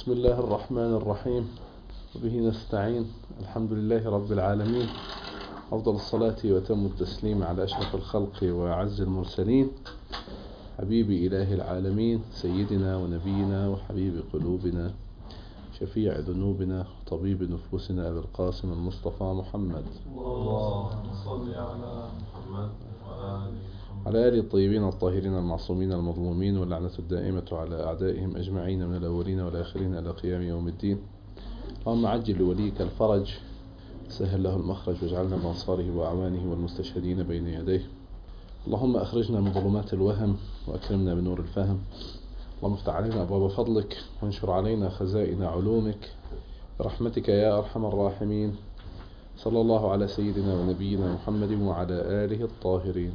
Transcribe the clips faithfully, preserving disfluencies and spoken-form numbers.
بسم الله الرحمن الرحيم، وبه نستعين. الحمد لله رب العالمين، أفضل الصلاة وتم التسليم على أشرف الخلق وأعز المرسلين، حبيب إله العالمين، سيدنا ونبينا وحبيب قلوبنا، شفيع ذنوبنا، طبيب نفوسنا، أبي القاسم المصطفى محمد. اللهم صل على محمد وآل على آله الطيبين الطاهرين المعصومين المظلومين، واللعنة الدائمة على أعدائهم أجمعين من الأولين والآخرين إلى قيام يوم الدين. اللهم عجل لوليك الفرج، سهل له المخرج، واجعلنا من أنصاره وأعوانه والمستشهدين بين يديه. اللهم أخرجنا من ظلمات الوهم وأكرمنا بنور الفهم. اللهم افتح علينا أبواب فضلك وانشر علينا خزائن علومك برحمتك يا أرحم الراحمين. صلى الله على سيدنا ونبينا محمد وعلى آله الطاهرين.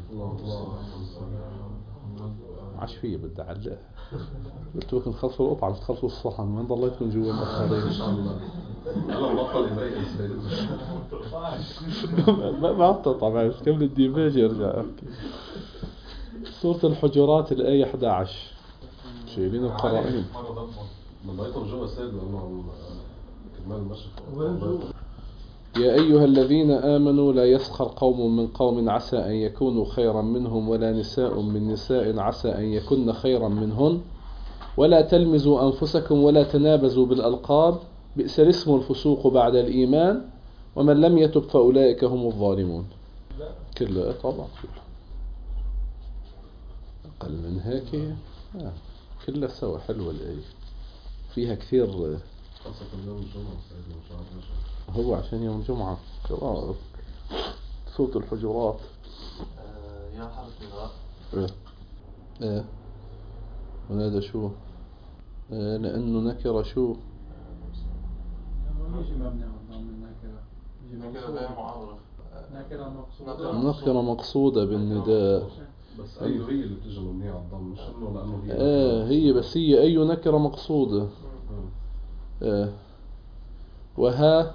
عاش فيه بدي أعلق، قلت لكم خلصوا القطعة مش تخلصوا الصحن، وين ضليتكم جوا المسألة إن شاء الله. أنا بطل ما ما بتقطع معي، كمل الديباج يرجع أحكي. سورة الحجرات الآية أحد عشر، شايلين القرائن. ضليتهم جوا سيد لأنه كمال المشي. يا أيها الذين آمنوا لا يسخر قوم من قوم عسى أن يكونوا خيرا منهم، ولا نساء من نساء عسى أن يكن خيرا منهن، ولا تلمزوا أنفسكم ولا تنابزوا بالألقاب، بئس الاسم الفسوق بعد الإيمان، ومن لم يتب فأولئك هم الظالمون. كله طبعا أقل من هيك آه. كلها سوا حلوة الآية، فيها كثير. خاصة يوم الجمعة سيدنا إن شاء الله. هو عشان يوم الجمعة قراءة صوت الحجرات. آه يا حرف نضاء. ايه ايه ونادى شو؟ إيه لأنه نكرة شو؟ يجي مبني على الضم النكرة. نكرة غير معرف. نكرة مقصودة. نكرة مقصودة بالنداء. بس أي هي اللي بتجي مبنية على الضم، مش إنه لأنه هي. ايه هي بس هي أي نكرة مقصودة. ايه وها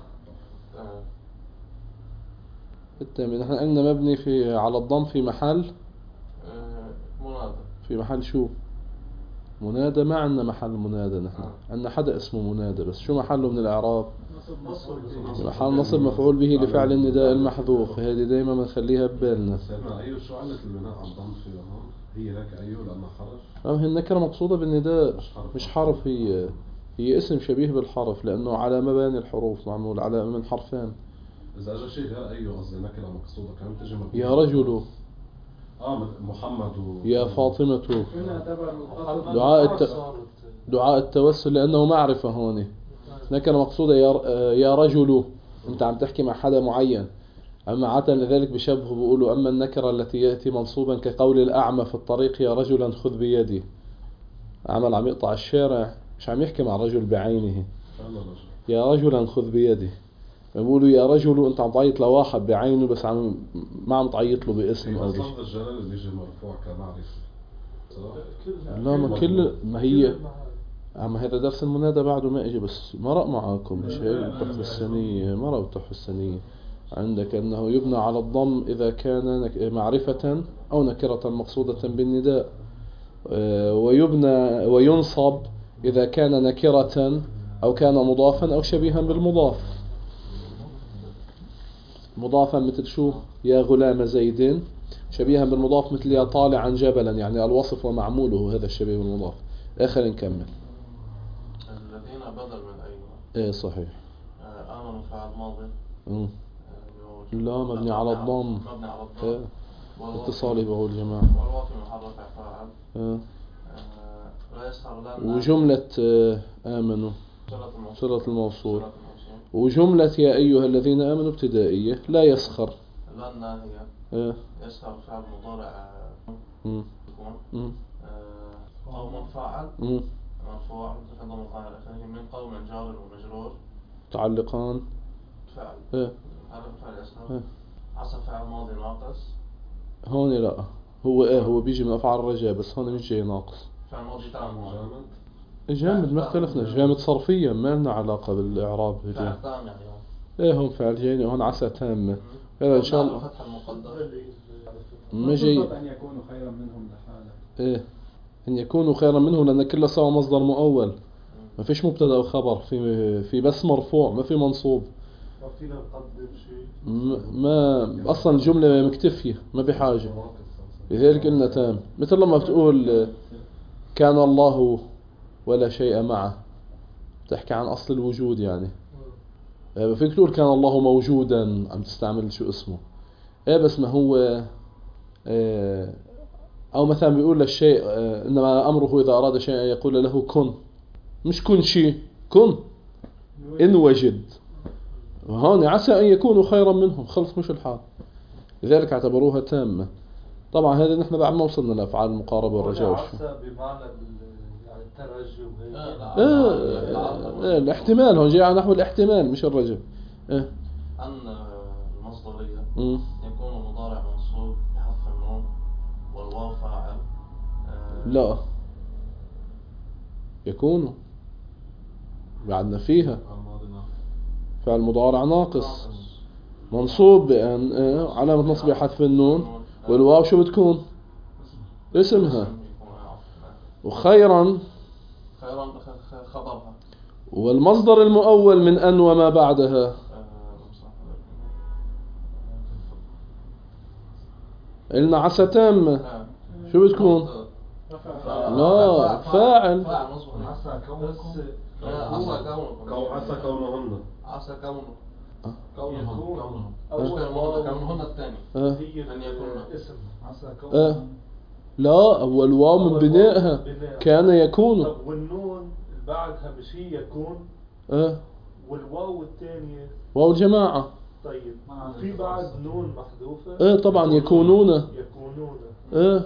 التامين. نحن قلنا مبني في على الضم في محل منادى. في محل شو؟ منادى. ما عندنا محل منادى، نحن عندنا حدا اسمه منادى، بس شو محله من الإعراب؟ محل نصب مفعول به لفعل النداء المحذوف. هذه دايما بنخليها ببالنا. سيدنا أيوه شو علة البناء على الضم في هون؟ هي لك أيوه لأنها حرف؟ اه هي النكرة مقصودة بالنداء مش حرف. هي هي اسم شبيه بالحرف لأنه على مباني الحروف، معمول على من حرفين. إذا أجا شيء غير أيوه قصدي نكرة مقصودة كمان تجي مبنية. يا رجل، آه محمد و... يا فاطمة. دعاء الت... دعاء التوسل لأنه معرفة هون. نكرة مقصودة يا يا رجل، أنت عم تحكي مع حدا معين. أما عادة لذلك بشبه بيقولوا أما النكرة التي يأتي منصوبا كقول الأعمى في الطريق يا رجلا خذ بيدي. عمل عم يقطع الشارع، مش عم يحكي مع رجل بعينه. يا رجلا خذ بيدي. بيقولوا يا رجل أنت عم تعيط لواحد بعينه، بس عم ما عم تعيط له باسم أو بشيء. لفظ الجلالة اللي بيجي مرفوع كمعرفة. لا ما كل ما هي عم هذا درس المنادى بعده ما اجي، بس مرق معاكم مش هيك بالتحفة السنية. مرق بالتحفة السنية عندك أنه يبنى على الضم إذا كان معرفة أو نكرة مقصودة بالنداء، ويبنى وينصب إذا كان نكرة أو كان مضافا أو شبيها بالمضاف. مضافا مثل شو؟ يا غلام زيد. شبيها بالمضاف مثل يا طالعا جبلا، يعني الوصف ومعموله هذا الشبيه بالمضاف. آخر نكمل. الذين بدل من أيوة. ايه صحيح. آمنوا فعل ماضي. امم لا مبني على الضم. مبني على الضم. ايه اتصالي بقول جماعة. والواقع محرك فاعل. ايه لا يسخر لنا. وجملة آمنوا صلة الموصول. وجملة يا أيها الذين آمنوا ابتدائية. لا يسخر لن هي. ايه يسخر فعل مضارع. امم امم قوم فاعل. امم مرفوع متقدم الظاهر الأخير من قوم جار ومجرور. متعلقان. فعل. ايه هذا فعل يسخر. ايه عصى فعل ماضي ناقص. هون لا هو ايه هو بيجي من أفعال الرجاء، بس هون مش جاي ناقص. فعل ماضي تام. جامد. جامد ما اختلفنا. جامد صرفيا ما لنا علاقة بالإعراب. فعل تام يعني هون. ايه هون فعل جاي هون عسى تامة. هذا ان شاء الله فتح المقدر. ما جاي أن يكونوا خيرا منهم لحالة. ايه أن يكونوا خيرا منهم، لأن كل سوا مصدر مؤول. ما فيش مبتدا وخبر، في في بس مرفوع، ما في منصوب. ما فينا نقدم شيء. م- ما اصلا الجمله مكتفيه ما بحاجه، لذلك قلنا تام. مثل لما بتقول كان الله ولا شيء معه، تحكي عن اصل الوجود يعني. آه، فيك تقول كان الله موجودا، عم تستعمل شو اسمه ايه، بس ما هو آه، او مثلا بيقول للشيء آه، انما امره اذا اراد شيئا يقول له كن، مش كن شيء، كن ان وجد. وهون عسى ان يكونوا خيرا منهم، خلص مش الحال، لذلك اعتبروها تامة. طبعا هذا نحن بعد ما وصلنا لافعال المقاربة والرجاء والشفاء. عسى بمعنى بال- يعني الترجي وهيك. آه آه الاحتمال هون جاي على نحو الاحتمال مش الرجاء. آه. أن المصدرية مم. يكون مضارع منصوب بحذف النون والواو فاعل. آه، لا يكون بعدنا فيها فعل مضارع ناقص منصوب بأن آه، علامة نصب حذف النون، والواو شو بتكون؟ اسمها. يكون عفوا. وخيرا خيرا خ- خ- خبرها. والمصدر المؤول من أن وما بعدها. آه، قلنا عسى تامة آه. شو بتكون؟ لا فاعل. فاعل مظبوط. عسى كونكم. لا، عسى كونكم. كون عسى كونهن. عسى كونه. كونهم كونهم. أول كونهن واو كونهن الثاني. آه. هي أن يكون. اسم. عسى آه. كونهن. لا أول واو من بنائها بناء. كان يكون. طب والنون اللي بعدها مش هي يكون، آه. والواو الثانية واو الجماعة. طيب في بعد نون محذوفة. آه طبعا يكونون. يكونون. آه.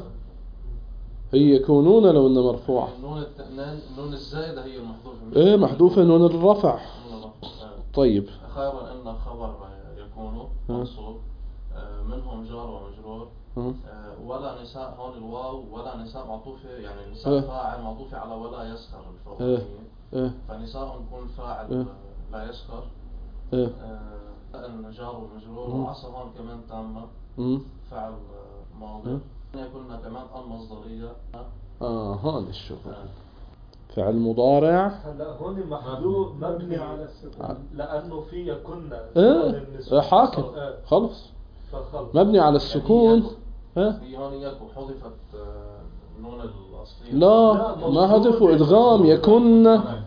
هي يكونون لو انها مرفوعة. النون التأنان النون الزائدة هي المحذوفة. ايه محذوفة نون الرفع. نون الرفع. آه. طيب خيرا إن خبر يكون منصوب، آه، منهم جار ومجرور. آه. آه، ولا نساء، هون الواو ولا نساء معطوفة، يعني نساء آه. فاعل معطوفة على ولا يسخر آه. الفوقانية. آه. فنساء يكون فاعل آه. آه، لا يسخر. آه. آه، إن جار ومجرور. مم. وعسى هون كمان تامة مم. فعل آه، ماضي. آه. يكون كمان المصدرية. اه هون الشغل. آه. فعل مضارع. هلا هون محذوف مبني على السكون. لأنه في كنا. ايه آه، حاكم آه. خلص فخلص. مبني على السكون. ها هي هون يكو حذفت آه، النون الأصلية. لا ما حذفوا ادغام يكن. آه.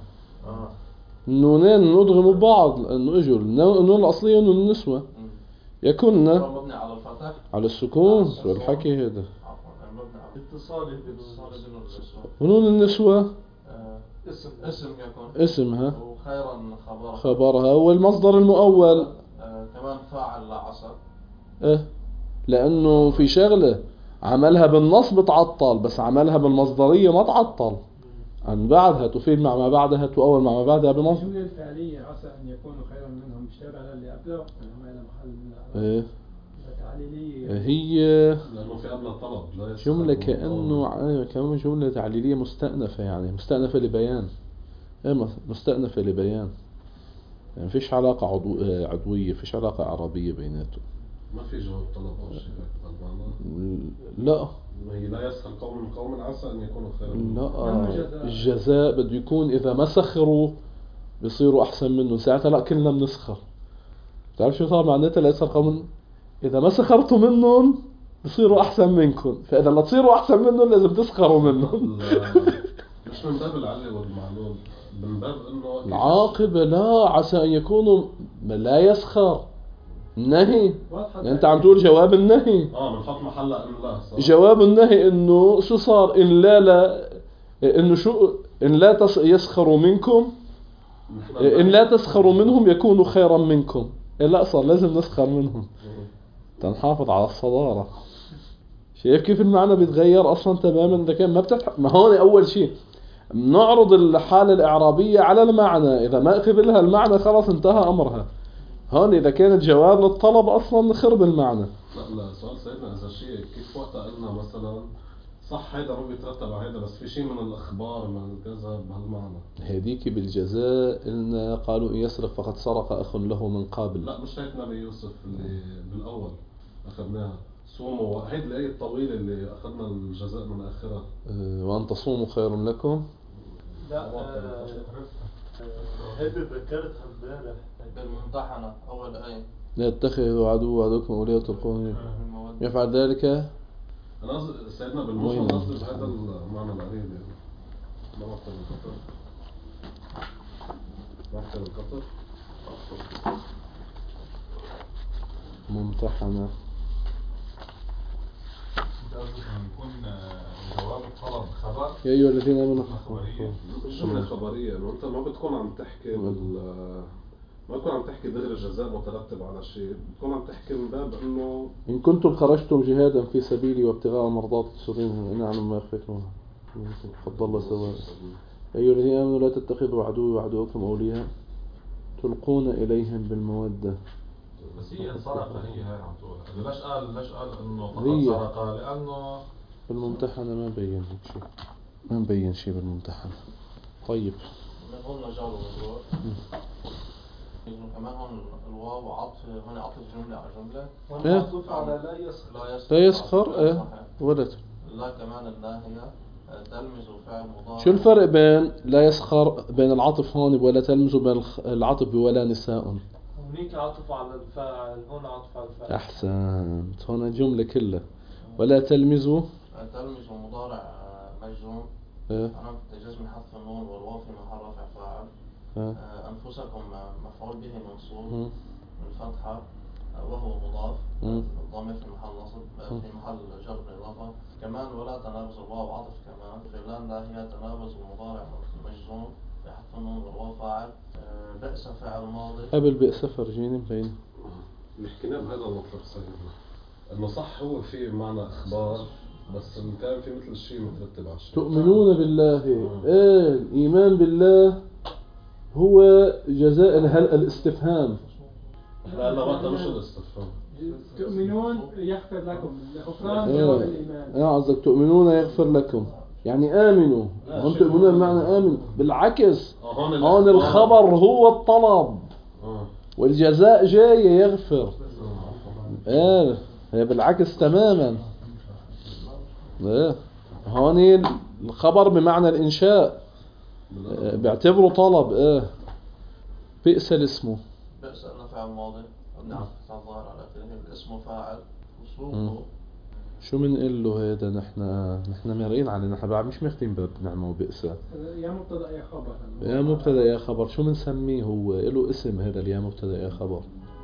النونين نضغموا ببعض لانه اجوا النون الاصلية ونون النسوة. مم. يكن هو مبني على الفتح. على السكون والحكي هذا. عفوا مبني على اتصال بالنون. اتصال بين النسوة. ونون النسوة آه، اسم. اسم يكون. اسمها وخيرا خبرها. خبرها، والمصدر المؤول آه، كمان فاعل لا عسى. إيه؟ لأنه في شغلة عملها بالنصب تعطل، بس عملها بالمصدرية ما تعطل، عن بعدها تفيد مع ما بعدها تؤول مع ما بعدها بمصدر. الجملة الفعلية عسى أن يكونوا خيرا منهم مش تابعة للي قبله ولا إلى محل من إيه؟ تعليلية. هي لأنه في قبل الطلب لا يسخر جملة من كأنه قول. ع- كمان جملة تعليلية مستأنفة، يعني مستأنفة لبيان. إيه مس- مستأنفة لبيان، يعني فيش علاقة عضو... آه، عضوية، فيش علاقة عربية بيناتهم. ما في جواب طلب أو شيء هيك بالمعنى. لا هي لا يسخر قوم من قوم عسى أن يكونوا خيرا. لا الجزاء بده يكون إذا ما سخروا بيصيروا أحسن منه، ساعتها لا كلنا بنسخر. بتعرف شو صار معناتها لا يسخر قوم؟ إذا ما سخرتوا منهم بصيروا أحسن منكم، فإذا لا تصيروا أحسن منهم لازم تسخروا منهم. مش من باب العلي والمعلول، من باب انه العاقبة لا عسى أن يكونوا لا يسخر النهي، يعني أنت عم تقول جواب النهي. اه بنحط محلها ان لا صح. جواب النهي إنه شو صار؟ إن لا لا إنه شو إن لا تس يسخروا منكم، إن لا تسخروا منهم يكونوا خيرا منكم. إيه لا صار لازم نسخر منهم تنحافظ على الصدارة. شايف كيف المعنى بيتغير أصلا تماما؟ إذا كان ما بتتح... ما هون أول شيء نعرض الحالة الإعرابية على المعنى، إذا ما أخذ لها المعنى خلاص انتهى أمرها. هون إذا كانت جواب للطلب أصلا نخرب المعنى. لا لا سؤال سيدنا إذا شيء كيف وقتها قلنا مثلا صح هيدا ما بيترتب على هيدا، بس في شيء من الأخبار من كذا بهالمعنى. هديك بالجزاء قلنا قالوا إن يسرق فقد سرق أخ له من قبل. لا مش هيك نبي يوسف اللي بالأول أخذناها صوموا، هيدي الآية الطويلة اللي أخذنا الجزاء من آخرها. أه وأن تصوموا خير لكم. لا آه، هذه ذكرتها امبارح. بالممتحنة أول آية. لا تتخذوا عدو عدوكم أولياء تلقون يفعل ذلك. أنا قصدي سيدنا بالمجمل قصدي بهذا المعنى القريب يعني. ما مكتب القطر مكتب القطر ممتحنة. يكون جواب الطلب خبر. يا أيها الذين آمنوا جملة خبرية إنه أنت ما بتكون عم تحكي بال ما بتكون عم تحكي دغري الجزاء مترتب على شيء، بتكون عم تحكي من باب إنه إن كنتم خرجتم جهادا في سبيلي وابتغاء مرضات تسرين إن أعلم ما أخفيتم فضل الله سواء. يا أيها الذين آمنوا لا تتخذوا عدوي وعدوكم أولياء تلقون إليهم بالمودة. بس هي انسرقة هي هاي عم تقول. ليش قال ليش قال إنه فقط هي. سرقة؟ لأنه بالممتحنة ما مبين هيك شيء، ما مبين شيء بالممتحنة. طيب من هون جار ومجرور. كمان هون الواو عطف، هون عطف جملة على جملة. إيه؟ معطوف على لا يسخر. لا يسخر. لا يسخر إيه ولد. لا كمان الناهية تلمز فعل مضارع. شو الفرق بين لا يسخر بين العطف هون ولا تلمز وبين العطف بولا نساء؟ هونيك عطف على الفاعل، هون عطف على الفاعل. أحسنت. هون الجملة كلها ولا تلمزوا. تلمز مضارع مجزوم. إيه؟ علامة جزم حذف النون والواو في محل رفع فاعل. إيه؟ أنفسكم مفعول به منصوب مم. بالفتحة وهو مضاف. مم. الضمير في محل نصب في محل جر بالإضافة. كمان ولا تنابز الواو عطف كمان. في لام لا هي تنابز المضارع مجزوم في حذف النون والواو فاعل. بئس فعل ماضي. قبل بئس فرجيني مبين. نحكينا بهذا المطلب سيدنا إنه صح هو في معنى إخبار بس إن كان في مثل الشيء مترتب على الشيء. تؤمنون بالله. إيه الإيمان بالله هو جزاء الهل الاستفهام. لا لا ما مش الاستفهام. تؤمنون يغفر لكم غفران إيه. جواب الإيمان. إيه قصدك تؤمنون يغفر لكم يعني آمنوا. هم تؤمنون بمعنى آمن. بالعكس هون الخبر هو الطلب والجزاء جاي يغفر. ايه هي بالعكس تماما. ايه هون الخبر بمعنى الإنشاء بيعتبره طلب. ايه بئس الاسم. بئس أنه فعل ماضي مبني على الفتح الظاهر على آخره. الاسم فاعل وسوقه. شو بنقول له هذا؟ نحن نحن مرقين علينا، نحن بعد مش ماخذين باب نعمه وبئس. يا مبتدا يا خبر. يا مبتدا يا خبر شو بنسميه؟ هو له اسم هذا اليا مبتدا يا خبر.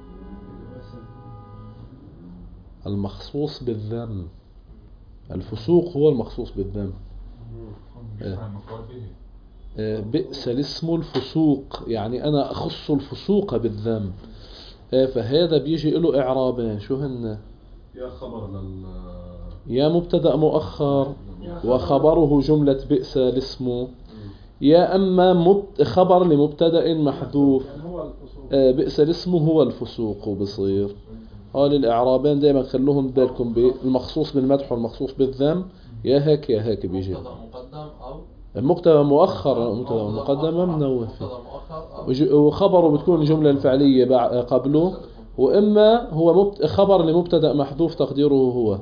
المخصوص بالذم. الفسوق هو المخصوص بالذم. إيه. بئس الاسم الفسوق يعني أنا أخص الفسوق بالذم. إيه فهذا بيجي له إعرابين شو هن؟ يا خبر لل يا مبتدأ مؤخر وخبره جملة بئس الاسم، يا أما مبت... خبر لمبتدأ محذوف. إيه بئس الاسم هو الفسوق بصير. قال الإعرابين دائما خلوهم بالكم بالمخصوص بالمدح والمخصوص بالذم. يا هيك يا هيك بيجي. مبتدأ مقدم أو المبتدا مؤخر. مبتدا مقدم ممنوع فيه وخبره بتكون الجملة الفعلية قبله، وإما هو مبت... خبر لمبتدا محذوف تقديره هو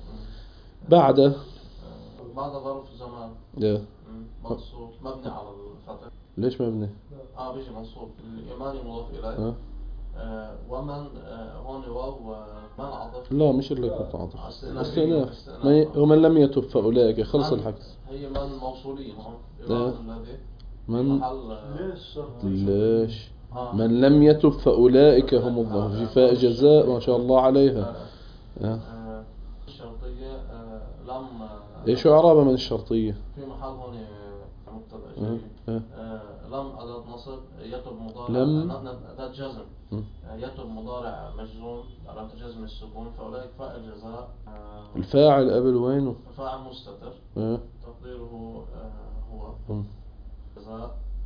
بعده. بعد ظرف زمان. yeah. منصوب مبني على الفتح. ليش مبني؟ اه بيجي منصوب الإيماني مضاف إليه. آه ومن آه هون واو من عطف. لا مش اللي كنت عطف استئناف. ومن لم يتب فأولئك خلص الحكي. هي من موصولية هون الذي من ليش ليش آه. من لم يتب فأولئك هم الظالمون. جفاء جزاء ما شاء الله عليها. آه. آه. الشرطية آه. لم آه. ايش اعرابها من الشرطية؟ في محل هون مبتدأ جديد. آه. آه. لم أداة نصب. يتب مضارع. لم أداة جزم. يتب مضارع مجزوم علامة جزم السكون. فأولئك فاعل جزاء. آه. الفاعل قبل وينه؟ فاعل مستتر. آه. تقديره آه. هو م. جزاء.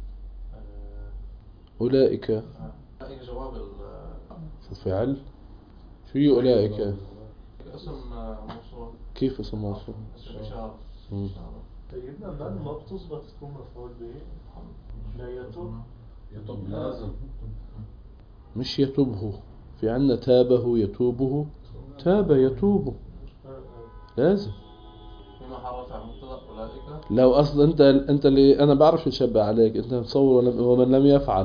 آه. أولئك. آه. أولئك جواب شو فعل؟ شو هي أولئك؟ اسم موصول. كيف اسم موصول؟ اسم إشارة. سيدنا من ما بتظبط تكون مفعول به. لا يتوب. يتوب لازم. مش يتوبه. في عنا تابه يتوبه. تاب يتوبه لازم. في محل رفع مبتدأ أولئك. لو أصل أنت أنت اللي أنا بعرف شبه عليك، أنت متصور ومن لم يفعل،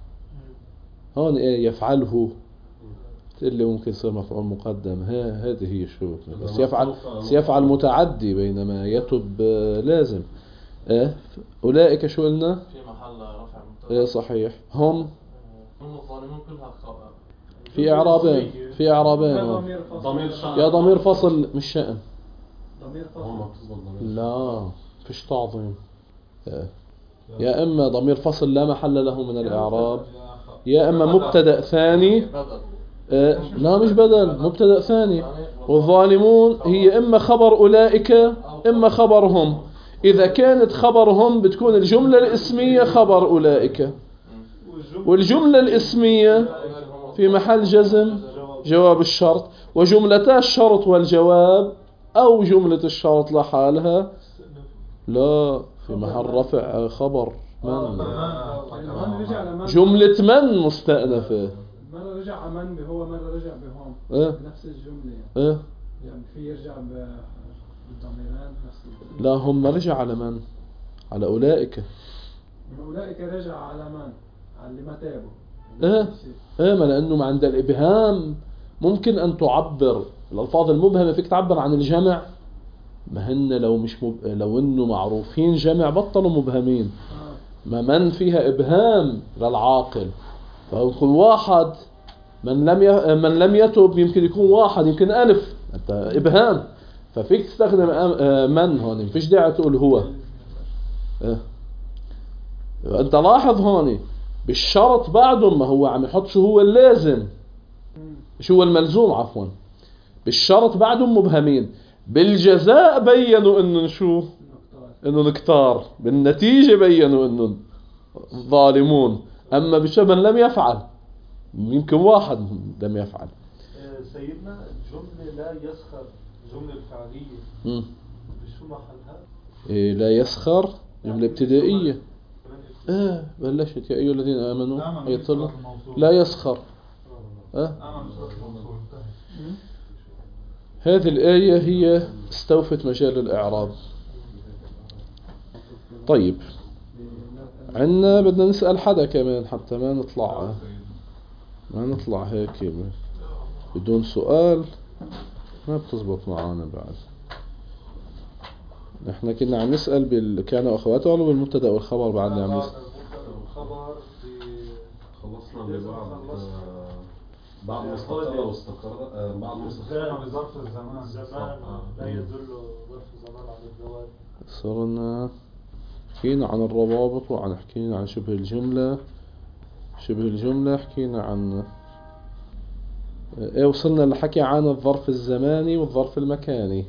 هون إيه يفعله، اللي ممكن يصير مفعول مقدم. ها هذه هي شو بس يفعل سيفعل متعدي، بينما يتب لازم. إيه أولئك شو قلنا؟ في محل رفع مبتدأ. إيه صحيح. هم هم الظالمون كلها خبر. في إعرابين في إعرابين ضمير شأن. يا ضمير فصل مش شأن. ضمير هم فصل. بتزبط ضمير. لا فيش تعظيم. إيه. يا إما ضمير فصل لا محل له من الإعراب، يا إما مبتدأ ثاني. بدل. إيه. لا مش بدل، مبتدأ ثاني. والظالمون هي إما خبر أولئك إما خبرهم. إذا كانت خبرهم بتكون الجملة الاسمية خبر أولئك، والجملة الاسمية في محل جزم جواب الشرط، وجملتا الشرط والجواب أو جملة الشرط لحالها لا في محل رفع خبر من. من رجع لمن. جملة من مستأنفة. مرة رجع على من بهو، مرة رجع بهم. إيه؟ نفس الجملة يعني. إيه؟ يعني في يرجع بالضميران نفس الجملة. لا هم رجع على من؟ على أولئك. أولئك رجع على من؟ على اللي ما تابوا. إيه؟ إيه ما لأنه ما عند الإبهام ممكن أن تعبر الألفاظ المبهمة، فيك تعبر عن الجمع. ما هن لو مش مب... لو إنه معروفين جمع بطلوا مبهمين. ما من فيها إبهام للعاقل، فيكون واحد من لم ي... من لم يتب يمكن يكون واحد، يمكن ألف، أنت إبهام، ففيك تستخدم من هون، مفيش داعي تقول هو. أه. أنت لاحظ هون بالشرط بعدهم ما هو عم يحط شو هو اللازم، شو هو الملزوم عفوا. بالشرط بعدهم مبهمين، بالجزاء بينوا انه شو، انه نكتار، بالنتيجة بينوا انه ظالمون. اما بشبه لم يفعل يمكن واحد لم يفعل. سيدنا الجملة لا يسخر، الجملة الفعلية مم. بشو محلها؟ إيه لا يسخر جملة ابتدائية. اه بلشت يا ايها الذين امنوا يطلع لا يسخر. اه هذه الآية هي استوفت مجال الإعراب. طيب عنا بدنا نسأل حدا كمان حتى ما نطلع ما نطلع هيك بدون سؤال، ما بتزبط معانا بعد. نحن كنا عم نسأل بال... كان أخواته ولا بالمبتدأ والخبر بعدنا عم نسأل. الخبر خلصنا اللي بعد بعد مستقر واستقر بعد مستقر بظرف الزمان الزمان لا يدل ظرف الزمان على الزواج. صرنا حكينا عن الروابط وعن حكينا عن شبه الجملة. شبه الجملة حكينا عن ايه، وصلنا لحكي عن الظرف الزماني والظرف المكاني.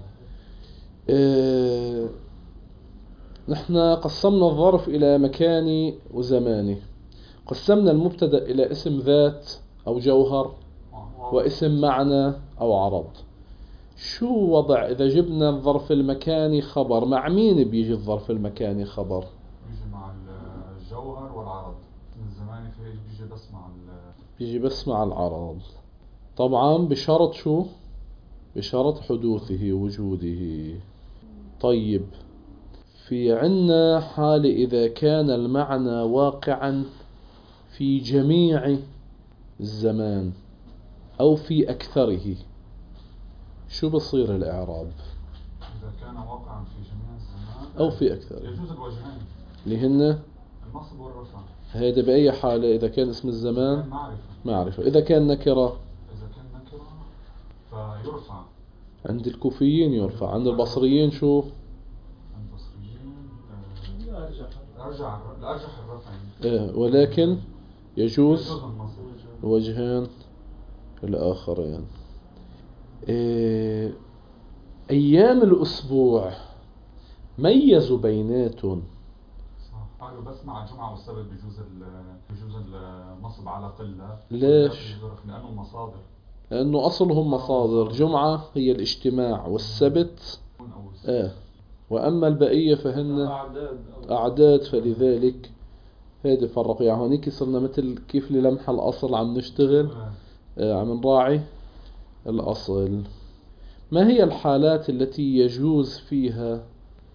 إيه نحن قسمنا الظرف إلى مكاني وزماني. قسمنا المبتدأ إلى اسم ذات أو جوهر واسم معنى أو عرض. شو وضع إذا جبنا الظرف المكاني خبر، مع مين بيجي الظرف المكاني خبر؟ بيجي مع الجوهر والعرض. الزماني فيه بيجي بس مع بيجي بس مع العرض طبعا بشرط شو؟ بشرط حدوثه وجوده. طيب في عنا حال إذا كان المعنى واقعا في جميع الزمان أو في أكثره، شو بصير الإعراب؟ إذا كان واقعا في جميع الزمان أو في أكثره يجوز الوجهين اللي هن النصب والرفع. هذا بأي حالة؟ إذا كان اسم الزمان معرفة معرفة، إذا كان نكرة إذا كان نكرة فيرفع. عند الكوفيين يرفع، عند البصريين شو؟ عند البصريين أرجح أرجع الأرجح الرفع. إيه ولكن يجوز يجوز النصب. الوجهين الآخرين. إيه أيام الأسبوع ميزوا بيناتهم. صح. قالوا بس مع الجمعة والسبت بيجوز بيجوز النصب على قلة. ليش؟ لأنه مصادر. لأنه أصلهم مصادر. جمعة هي الاجتماع والسبت آه. وأما البقية فهن أعداد أعداد، فلذلك هذا فرق. يعني هونيك صرنا مثل كيف للمح الأصل عم نشتغل آه عم نراعي الأصل. ما هي الحالات التي يجوز فيها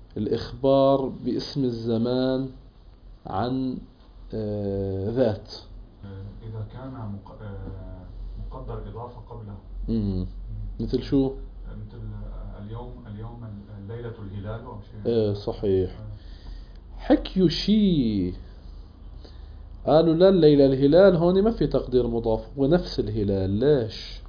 الإخبار باسم الزمان عن آه ذات. إذا كان مق- آه، مقدر إضافة قبله. مم. مثل شو؟ مثل اليوم اليوم ليلة الهلال أو شيء. آه صحيح. حكيوا شيء قالوا لا الليلة الهلال هون ما في تقدير مضاف ونفس الهلال. ليش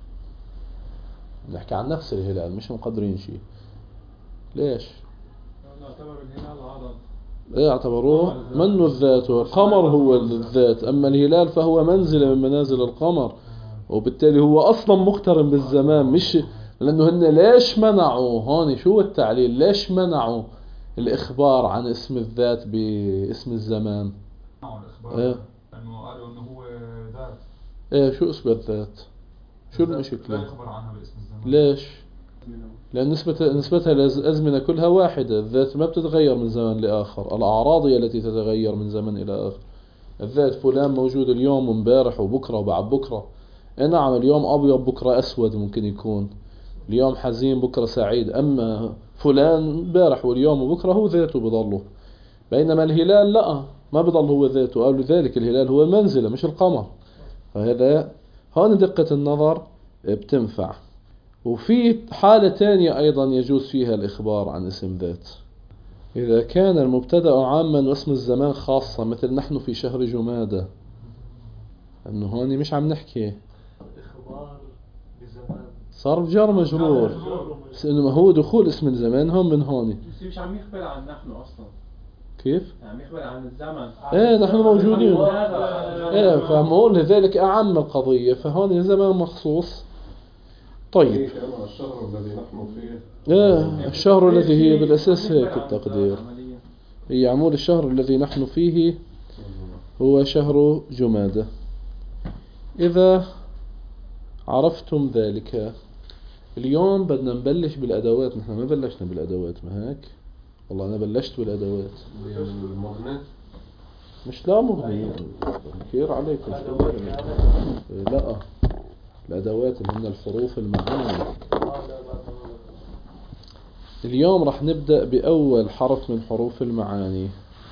نحكي عن نفس الهلال مش مقدرين شيء؟ ليش نعتبر الهلال عرض ايه اعتبروه منه الذات والقمر هو الذات، اما الهلال فهو منزلة من منازل القمر، وبالتالي هو اصلا مقترن بالزمان. مش لانه هن ليش منعوا هون؟ شو التعليل؟ ليش منعوا الاخبار عن اسم الذات باسم الزمان؟ الإخبار ايه لأنه قالوا إنه هو ذات. ايه شو اسم الذات؟ شو لا المشكلة؟ يخبر عنها باسم الزمان. ليش؟ لأن نسبة نسبتها للأزمنة كلها واحدة. الذات ما بتتغير من زمن لآخر، الأعراض هي التي تتغير من زمن إلى آخر. الذات فلان موجود اليوم ومبارح وبكرة وبعد بكرة. إيه نعم اليوم أبيض بكرة أسود ممكن يكون، اليوم حزين بكرة سعيد، أما فلان مبارح واليوم وبكرة هو ذاته بضله. بينما الهلال لا، ما بضل هو ذاته. قالوا ذلك الهلال هو المنزلة مش القمر. فهذا هون دقة النظر بتنفع. وفي حالة تانية أيضا يجوز فيها الإخبار عن اسم ذات، إذا كان المبتدأ عاما واسم الزمان خاصة، مثل نحن في شهر جمادة. أنه هون مش عم نحكي إخبار بزمان صار جار مجرور، بس إنه ما هو دخول اسم الزمان هم من هون. بس مش عم يخبر عن نحن أصلا، كيف؟ عم يخبر عن الزمن. إيه نحن موجودين. هذا إيه فهم أقول لذلك أعم القضية، فهون الزمان مخصوص. طيب كأنه الشهر الذي نحن فيه. إيه الشهر الذي هي بالأساس هيك التقدير، هي عمول الشهر الذي نحن فيه هو شهر جمادة. إذا عرفتم ذلك، اليوم بدنا نبلش بالأدوات. نحن ما بلشنا بالأدوات، ما هيك؟ والله أنا بلشت بالأدوات. المغني مش لا مغني كثير عليكم. لا الأدوات اللي هن الحروف المعاني. اليوم رح نبدأ بأول حرف من حروف المعاني،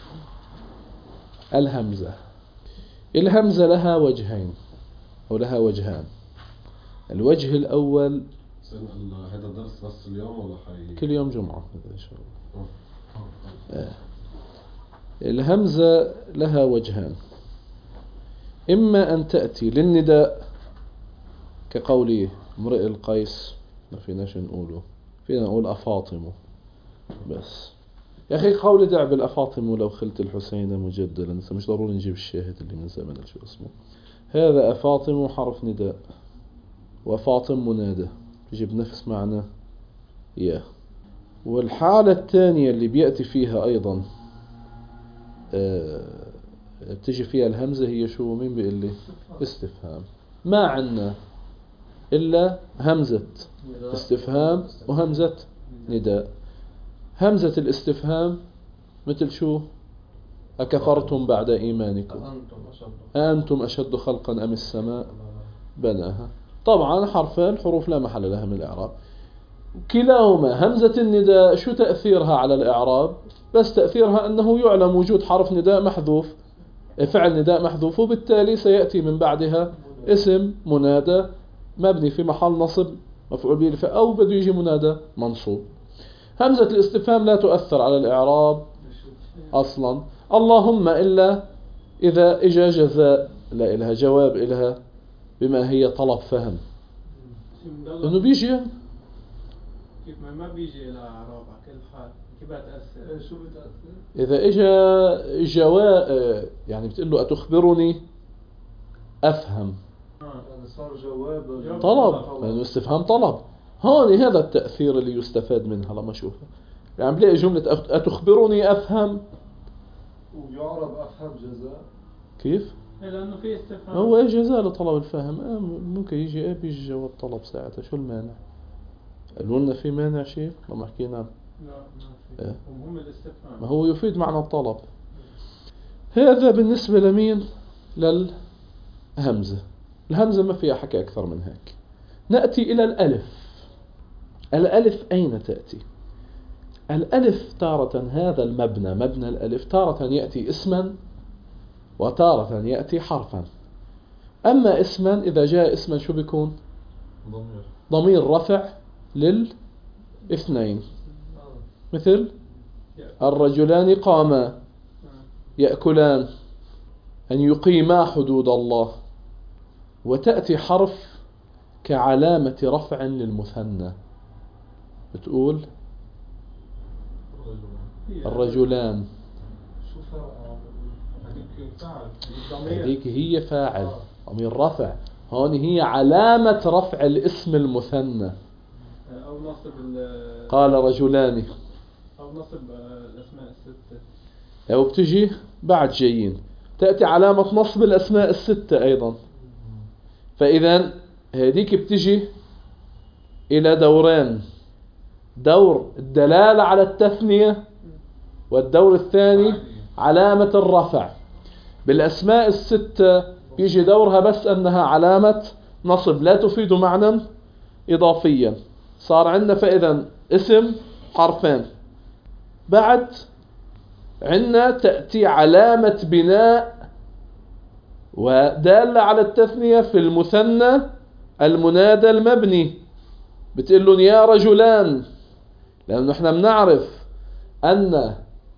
الهمزة. الهمزة لها وجهين أو لها وجهان. الوجه الأول هذا درس بس اليوم ولا حي؟ كل يوم جمعة إن شاء الله. آه. الهمزة لها وجهان، إما أن تأتي للنداء كقولي امرئ القيس، ما فيناش نقوله، فينا نقول أفاطم بس. يا أخي قولي دع بالأفاطم لو خلت الحسين مجدلا، مش ضروري نجيب الشاهد اللي من زمن شو اسمه. هذا أفاطم حرف نداء، وأفاطم منادى يجيب نفس معنى يا. والحالة الثانية اللي بيأتي فيها أيضا أه بتجي فيها الهمزة هي شو؟ مين بيقول لي؟ استفهام. ما عنا إلا همزة استفهام وهمزة نداء. همزة الاستفهام مثل شو؟ أكفرتم بعد إيمانكم أنتم أشد خلقا أم السماء بناها. طبعا حرفين حروف لا محل لها من الإعراب. كلاهما همزة النداء شو تأثيرها على الإعراب؟ بس تأثيرها أنه يعلم وجود حرف نداء محذوف، فعل نداء محذوف، وبالتالي سيأتي من بعدها اسم منادى مبني في محل نصب مفعول به، أو بده يجي منادى منصوب. همزة الاستفهام لا تؤثر على الإعراب أصلا، اللهم إلا إذا إجا جزاء لا إلها جواب إلها بما هي طلب فهم، إنه بيجي كيف ما بيجي إلى إعراب على كل حال. كيف بتأثر؟ شو بتأثر؟ إذا إجا جواب يعني بتقول له أتخبرني أفهم، يعني صار جواب طلب، لأنه استفهام طلب. هون هذا التأثير اللي يستفاد منها. لما أشوفها يعني بلاقي جملة أتخبرني أفهم ويعرب أفهم جزاء. كيف؟ لأنه في استفهام. هو إيه جزاء لطلب الفهم؟ آه ممكن يجي إيه بيجي جواب طلب ساعتها. شو المانع؟ قالوا لنا في مانع شيء لما حكينا؟ لا ما في. إيه؟ ومهم الاستفهام. ما هو يفيد معنى الطلب. هذا بالنسبة لمين؟ للهمزة. الهمزة ما فيها حكي أكثر من هيك. نأتي إلى الألف. الألف أين تأتي؟ الألف تارة، هذا المبنى مبنى الألف تارة يأتي اسما وتارة يأتي حرفا. أما اسما إذا جاء اسما شو بيكون؟ ضمير ضمير رفع للاثنين، مثل الرجلان قاما يأكلان، أن يقيما حدود الله. وتأتي حرف كعلامة رفع للمثنى، بتقول الرجلان، شو فرق؟ هذيك فاعل، هذيك هي فاعل ضمير رفع، هون هي علامة رفع الاسم المثنى. أو نصب ال قال رجلان، أو نصب الأسماء الستة، أو بتجي بعد جايين تأتي علامة نصب الأسماء الستة أيضا. فإذا هذيك بتجي إلى دورين، دور الدلالة على التثنية، والدور الثاني علامة الرفع. بالأسماء الستة بيجي دورها بس أنها علامة نصب لا تفيد معنى إضافيا. صار عندنا فإذا اسم حرفين، بعد عندنا تأتي علامة بناء ودالة على التثنية في المثنى المنادى المبني، بتقول لهم يا رجلان، لأنه احنا بنعرف أن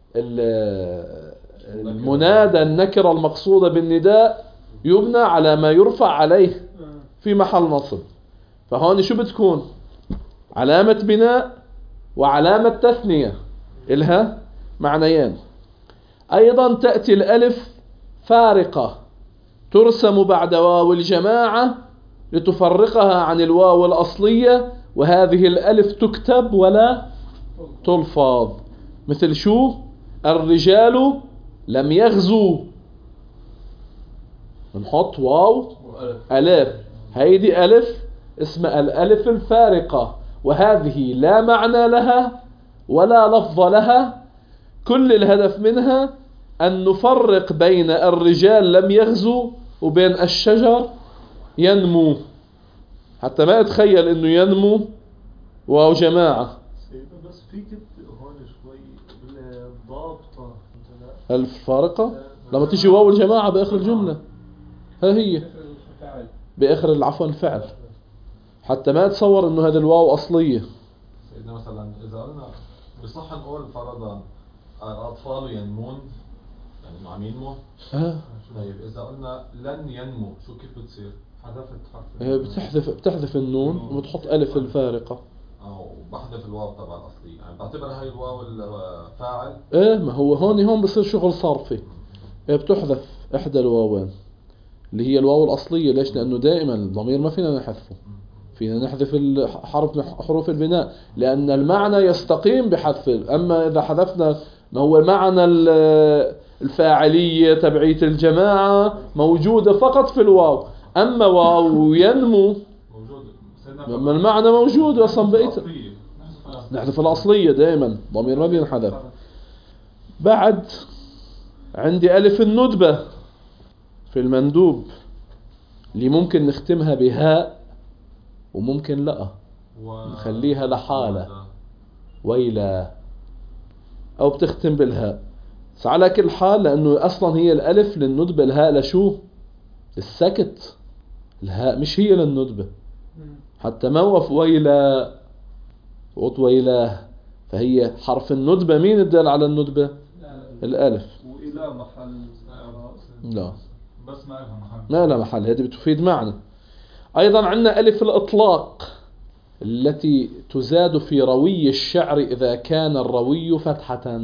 المنادى النكرة المقصودة بالنداء يبنى على ما يرفع عليه في محل نصب. فهون شو بتكون؟ علامة بناء وعلامة تثنية، إلها معنيين. أيضا تأتي الألف فارقة ترسم بعد واو الجماعة لتفرقها عن الواو الأصلية، وهذه الألف تكتب ولا تلفظ. مثل شو؟ الرجال لم يغزوا، نحط واو ألف، هيدي ألف اسمها الألف الفارقة، وهذه لا معنى لها ولا لفظ لها. كل الهدف منها أن نفرق بين الرجال لم يغزوا وبين الشجر ينمو، حتى ما أتخيل أنه ينمو واو جماعة. بس فيك هون شوي بالضابطة الفارقة لما تيجي واو الجماعة بآخر الجملة، ها هي بآخر العفو الفعل، حتى ما تصور انه هذا الواو اصلية. سيدنا مثلا اذا قلنا بصح نقول فرضا الاطفال ينمون، يعني انه عم ينمو. اه طيب اذا قلنا لن ينمو شو كيف بتصير؟ حذفت حرف، بتحذف بتحذف النون وبتحط الف الفارقة، او بحذف الواو تبع الاصلي، يعني بعتبر هاي الواو الفاعل. ايه ما هو هون هون بصير شغل صرفي، إيه بتحذف احدى الواوين اللي هي الواو الاصلية. ليش؟ لانه دائما الضمير ما فينا نحذفه، فينا نحذف الحرف من حروف البناء، لأن المعنى يستقيم بحذفه. أما إذا حذفنا ما هو معنى الفاعلية تبعية الجماعة موجودة فقط في الواو، أما واو ينمو ما المعنى موجود أصلا بقيت نحذف الأصلية دائما، ضمير ما بينحذف. بعد عندي ألف الندبة في المندوب اللي ممكن نختمها بهاء وممكن لا نخليها لحالة ويلا، أو بتختم بالهاء. على كل حال لأنه أصلا هي الألف للندبة، الهاء لشو؟ للسكت، الهاء مش هي للندبة. حتى موقف ويلا وطويلاه، فهي حرف الندبة. مين الدال على الندبة؟ الألف. وإلى محل لا بس ما لها محل، ما لها محل، هذه بتفيد معنى. أيضا عندنا ألف الإطلاق التي تزاد في روي الشعر إذا كان الروي فتحة.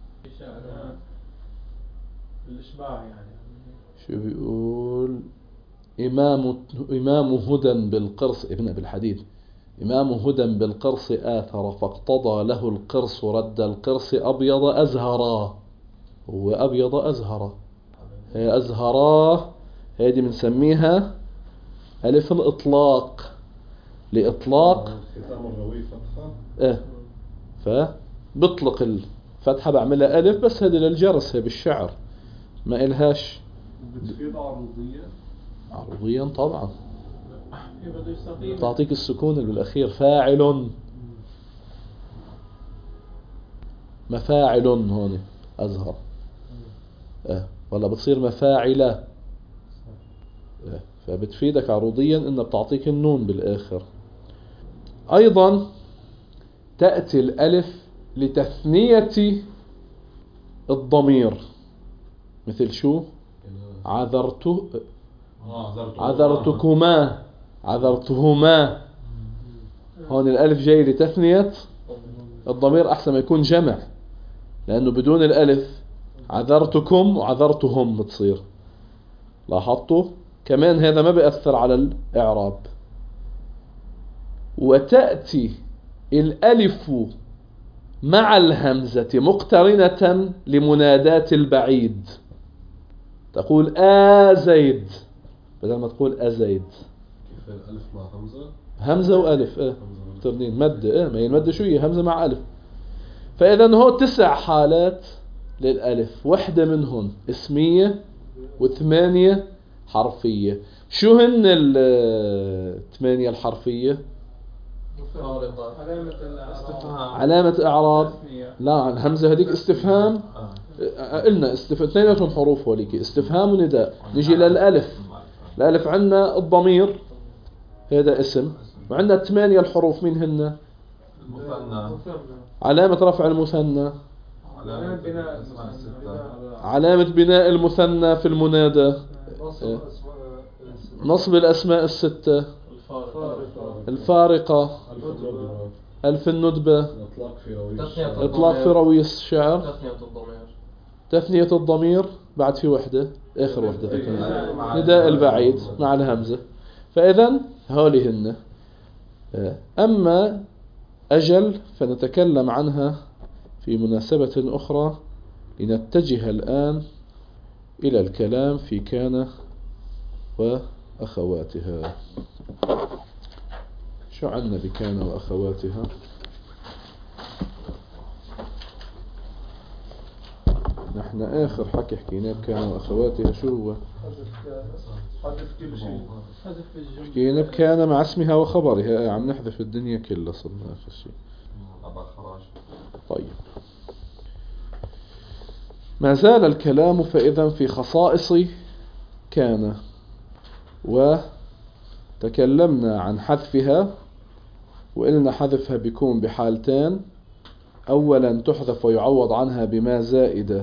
الإشباع يعني. شو بيقول؟ إمام إمام هدى بالقرص، ابن أبي الحديد، إمام هدى بالقرص آثر فاقتضى له القرص رد القرص أبيض أزهرا. هو أبيض أزهرا، هي أزهرا، هذه بنسميها ألف الإطلاق لإطلاق ختام الروي فتحة. إيه، فبطلق الفتحة بعملها ألف، بس هذه للجرس، هي بالشعر ما إلهاش. بتفيد عروضية؟ عروضيا طبعا، تعطيك السكون اللي بالأخير. فاعل مفاعل هون أزهر اه ولا بتصير مفاعلة اه فبتفيدك عروضيا إنها بتعطيك النون بالآخر. أيضا تأتي الألف لتثنية الضمير مثل شو عذرت عذرتكما عذرتهما. هون الألف جاي لتثنية الضمير أحسن ما يكون جمع لأنه بدون الألف عذرتكم وعذرتهم بتصير. لاحظتوا كمان هذا ما بيأثر على الإعراب. وتأتي الألف مع الهمزة مقترنة لمنادات البعيد تقول آزيد بدل ما تقول أزيد. كيف الألف مع همزة؟ همزة وألف اه مقترنين مد اه ما هي المد شو هي همزة مع ألف. فإذا هو تسع حالات للألف وحدة منهم اسمية وثمانية حرفية. شو هن الثمانية الحرفية؟ علامة إعراب لا الهمزة هذيك استفهام قلنا استفهام اثنيناتهم حروف وليك استفهام ونداء. نجي للألف الألف عندنا الضمير هذا اسم وعندنا ثمانية الحروف من هن المثنى علامة رفع المثنى علامة بناء علامة بناء المثنى في المنادى نصب الأسماء الستة الفارقة ألف الندبة إطلاق في روي الشعر تثنية الضمير بعد في وحدة آخر وحدة نداء البعيد مع الهمزة. فإذا هولهن. أما أجل فنتكلم عنها في مناسبة أخرى. لنتجه الآن إلى الكلام في كان وأخواتها. شو عنا بكان وأخواتها؟ نحن آخر حكي حكينا بكان وأخواتها شو هو؟ حذف كل شيء. حكينا بكان مع اسمها وخبرها عم نحذف الدنيا كلها صرنا آخر شيء. طيب ما زال الكلام فإذا في خصائص كان وتكلمنا عن حذفها وقلنا حذفها بيكون بحالتين. أولا تحذف ويعوض عنها بما زائدة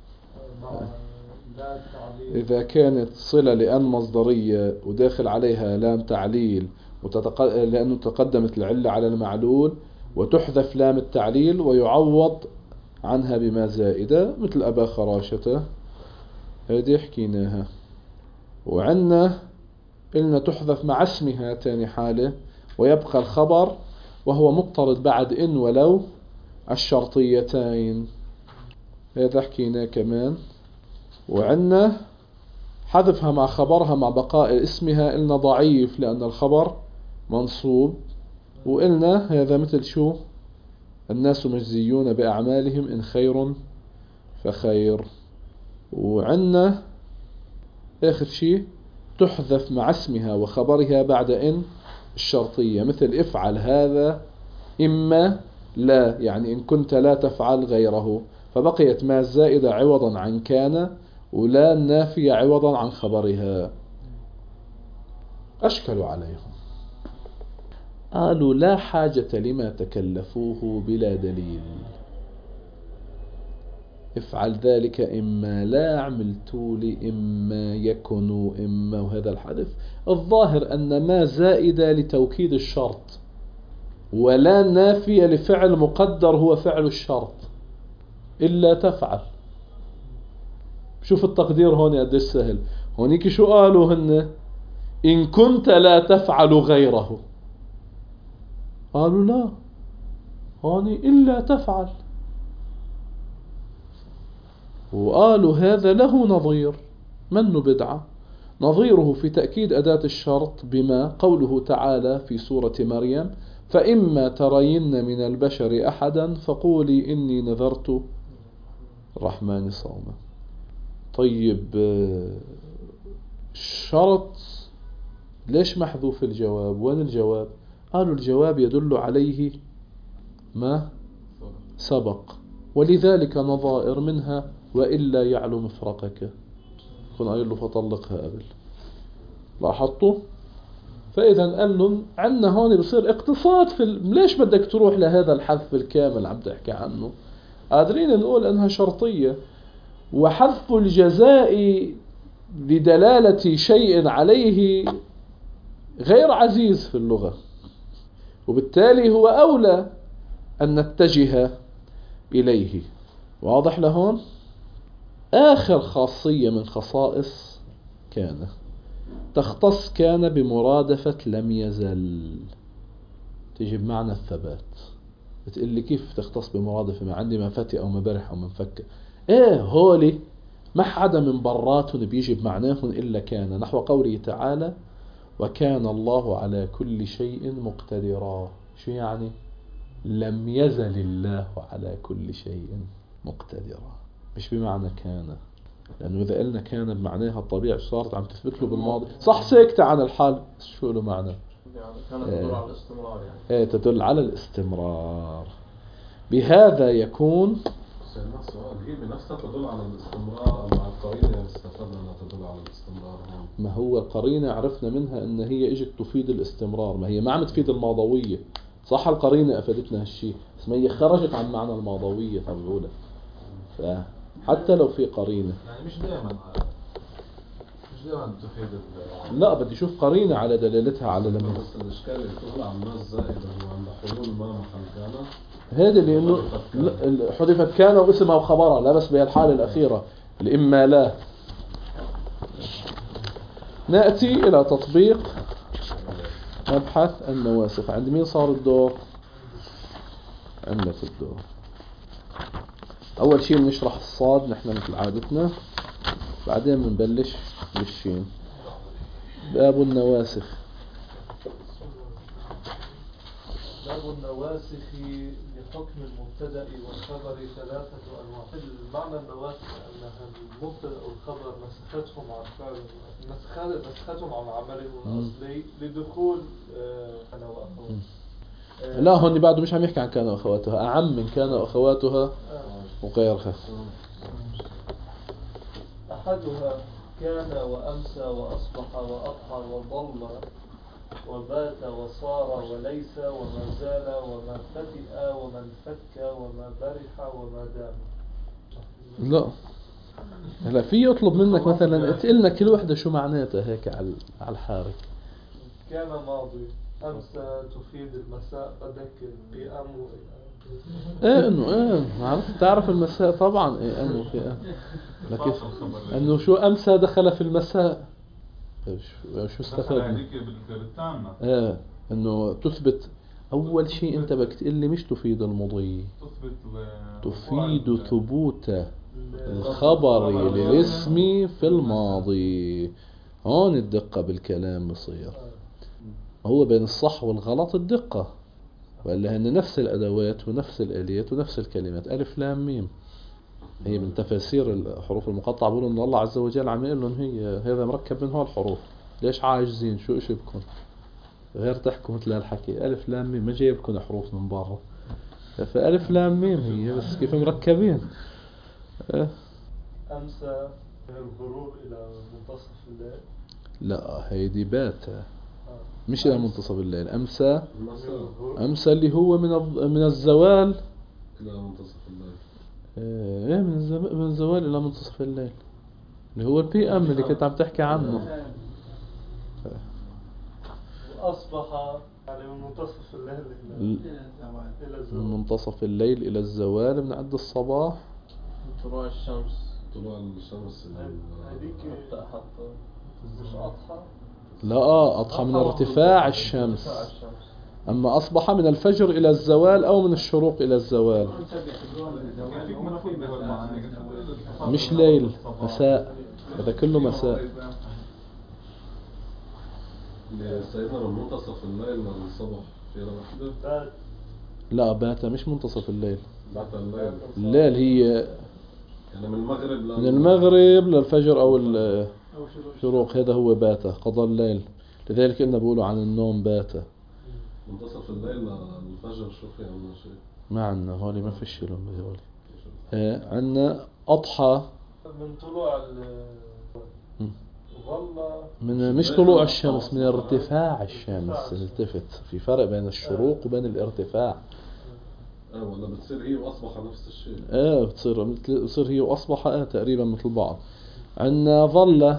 إذا كانت صلة لأن مصدرية وداخل عليها لام تعليل وتتق... لأنه تقدمت العلة على المعلول وتحذف لام التعليل ويعوض عنها بما زائدة مثل أبا خراشة هذه حكيناها. وعنا قلنا تحذف مع اسمها تاني حالة ويبقى الخبر وهو مضطرد بعد إن ولو الشرطيتين هذا حكينا كمان. وعنا حذفها مع خبرها مع بقاء اسمها قلنا ضعيف لأن الخبر منصوب. وقلنا هذا مثل شو الناس مجزيون بأعمالهم إن خير فخير. وعنا آخر شيء تحذف مع اسمها وخبرها بعد إن الشرطية مثل افعل هذا إما لا يعني إن كنت لا تفعل غيره. فبقيت ما الزائدة عوضا عن كان ولا النافية عوضا عن خبرها. أشكلوا عليهم قالوا لا حاجة لما تكلفوه بلا دليل. افعل ذلك إما لا عملتوا لي إما يكونوا إما. وهذا الحذف الظاهر أن ما زائدة لتوكيد الشرط ولا نافية لفعل مقدر هو فعل الشرط إلا تفعل. شوف التقدير هون قديش سهل. هونيك شو قالوا هن إن كنت لا تفعل غيره قالوا لا هوني إلا تفعل. وقالوا هذا له نظير منه بدعة. نظيره في تأكيد أداة الشرط بما قوله تعالى في سورة مريم فإما ترين من البشر أحدا فقولي إني نذرت الرحمن صوما. طيب شرط ليش محذوف الجواب؟ وين الجواب؟ قالوا الجواب يدل عليه ما سبق ولذلك نظائر منها وإلا يعلو مفرقك، كن قايل له فطلقها قبل. لاحظتوا؟ فإذا قال لهم عندنا هون بصير اقتصاد في ال... ليش بدك تروح لهذا الحذف الكامل عم تحكي عنه؟ قادرين نقول أنها شرطية، وحذف الجزاء بدلالة شيء عليه غير عزيز في اللغة، وبالتالي هو أولى أن نتجه إليه. واضح لهون؟ آخر خاصية من خصائص كان تختص كان بمرادفة لم يزل، تجي بمعنى الثبات. بتقول لي كيف تختص بمرادفة؟ ما عندي ما فتي أو ما برح أو ما مفكر. إيه هولي ما حدا من براتهم بيجي بمعناهم إلا كان، نحو قوله تعالى وكان الله على كل شيء مقتدرا. شو يعني؟ لم يزل الله على كل شيء مقتدرا، مش بمعنى كان، لأنه إذا قلنا كان بمعناها الطبيعي صارت عم تثبت له بالماضي، صح ساكتة عن الحال، شو له معنى؟ يعني كانت تدل على الاستمرار، يعني ايه تدل على الاستمرار. بهذا يكون سألنا السؤال، هي بنفسها تدل على الاستمرار مع القرينة استفدنا أنها تدل على الاستمرار؟ ما هو القرينة عرفنا منها أن هي اجت تفيد الاستمرار، ما هي ما عم تفيد الماضوية. صح القرينة أفادتنا هالشيء، بس ما هي خرجت عن معنى الماضوية تبعولها، فحتى لو في قرينة يعني مش دائما مش دائما تفيد ال... لا بدي شوف قرينة على دلالتها على لما. بس الإشكال اللي بتقول عن الناس زائدة هو عند حلول ما محل كان، هذا لأنه لا- حذفت كان واسمها وخبرها، لا بس بهالحالة الأخيرة الإما لا. نأتي إلى تطبيق مبحث النواسخ. عند مين صار الدور؟ عندك الدور. أول شيء بنشرح الصاد نحن مثل عادتنا، بعدين بنبلش بالشين. باب النواسخ. باب النواسخ لحكم المبتدأ والخبر ثلاثة أنواع. معنى النواسخ أنها المبتدأ والخبر نسختهم عن فعل نسخ- نسختهم عن عملهم الأصلي لدخول آه، أنا وأخوه. آه، لا هون بعده مش عم يحكي عن كان وأخواتها، أعم من كان وأخواتها آه، وغيرها. أحدها كان وأمسى وأصبح وأضحى وضل وبات وصار وليس وما زال وما فتئ ومن فك وما برح وما دام. لا هلا في يطلب منك مثلا تقلنا كل وحدة شو معناتها هيك على على الحارك. كان ماضي، أمسى تفيد المساء، بدك بأم ايه انه ايه عرفت تعرف المساء طبعا، ايه انه في ايه لكن انه شو امسى دخل في المساء، شو شو استفدنا؟ هذيك بالتامة ايه انه تثبت. اول شيء انت بدك تقول لي مش تفيد المضي، تثبت تفيد ثبوت الخبر للاسم في الماضي. هون الدقة بالكلام بصير، هو بين الصح والغلط الدقة، وإلا هن نفس الأدوات ونفس الآليات ونفس الكلمات. ألف لام ميم هي من تفاسير الحروف المقطعة، بيقولوا إن الله عز وجل عم يقول لهم هي هذا مركب من هالحروف، ليش عاجزين؟ شو إيش بكم غير تحكوا مثل هالحكي؟ ألف لام ميم ما جايبكم حروف من برا، فألف لام ميم هي بس كيف مركبين. أه؟ أمسى من الغروب إلى منتصف الليل. لا هيدي بات آه. مش إلى منتصف الليل. أمسى المساء أمسى اللي هو من الض- من الزوال، إلى منتصف الليل. ايه من الزم- من الزوال الى منتصف الليل اللي هو البي ام اللي كنت عم تحكي عنه. وأصبح يعني من منتصف الليل إلى ل- إلى من الزوال. منتصف الليل الى الزوال من عند الصباح. طلوع الشمس طلوع الشمس هذيك حتى مش أضحى. لا آه اضحى من ارتفاع الشمس، اما اصبح من الفجر الى الزوال او من الشروق الى الزوال. مش ليل، مساء، هذا كله مساء. اللي سيدنا من منتصف الليل للصبح في واحدة بات لا بات مش منتصف الليل، بعد الليل، الليل هي يعني من المغرب ل من المغرب للفجر او الشروق، هذا هو بات قضى الليل. لذلك إننا بقولوا عن النوم بات. منتصف الليل للفجر شو في عنا شيء؟ ما عنا هولي، ما فيش لهم بهولي. آه، عندنا أضحى من طلوع ال ظل من مش طلوع الشمس، من ارتفاع الشمس. التفت، في فرق بين الشروق وبين الارتفاع. اه ولا بتصير هي واصبح نفس الشيء؟ اه بتصير مثل، بتصير هي واصبح اه تقريبا مثل بعض. عندنا ظل،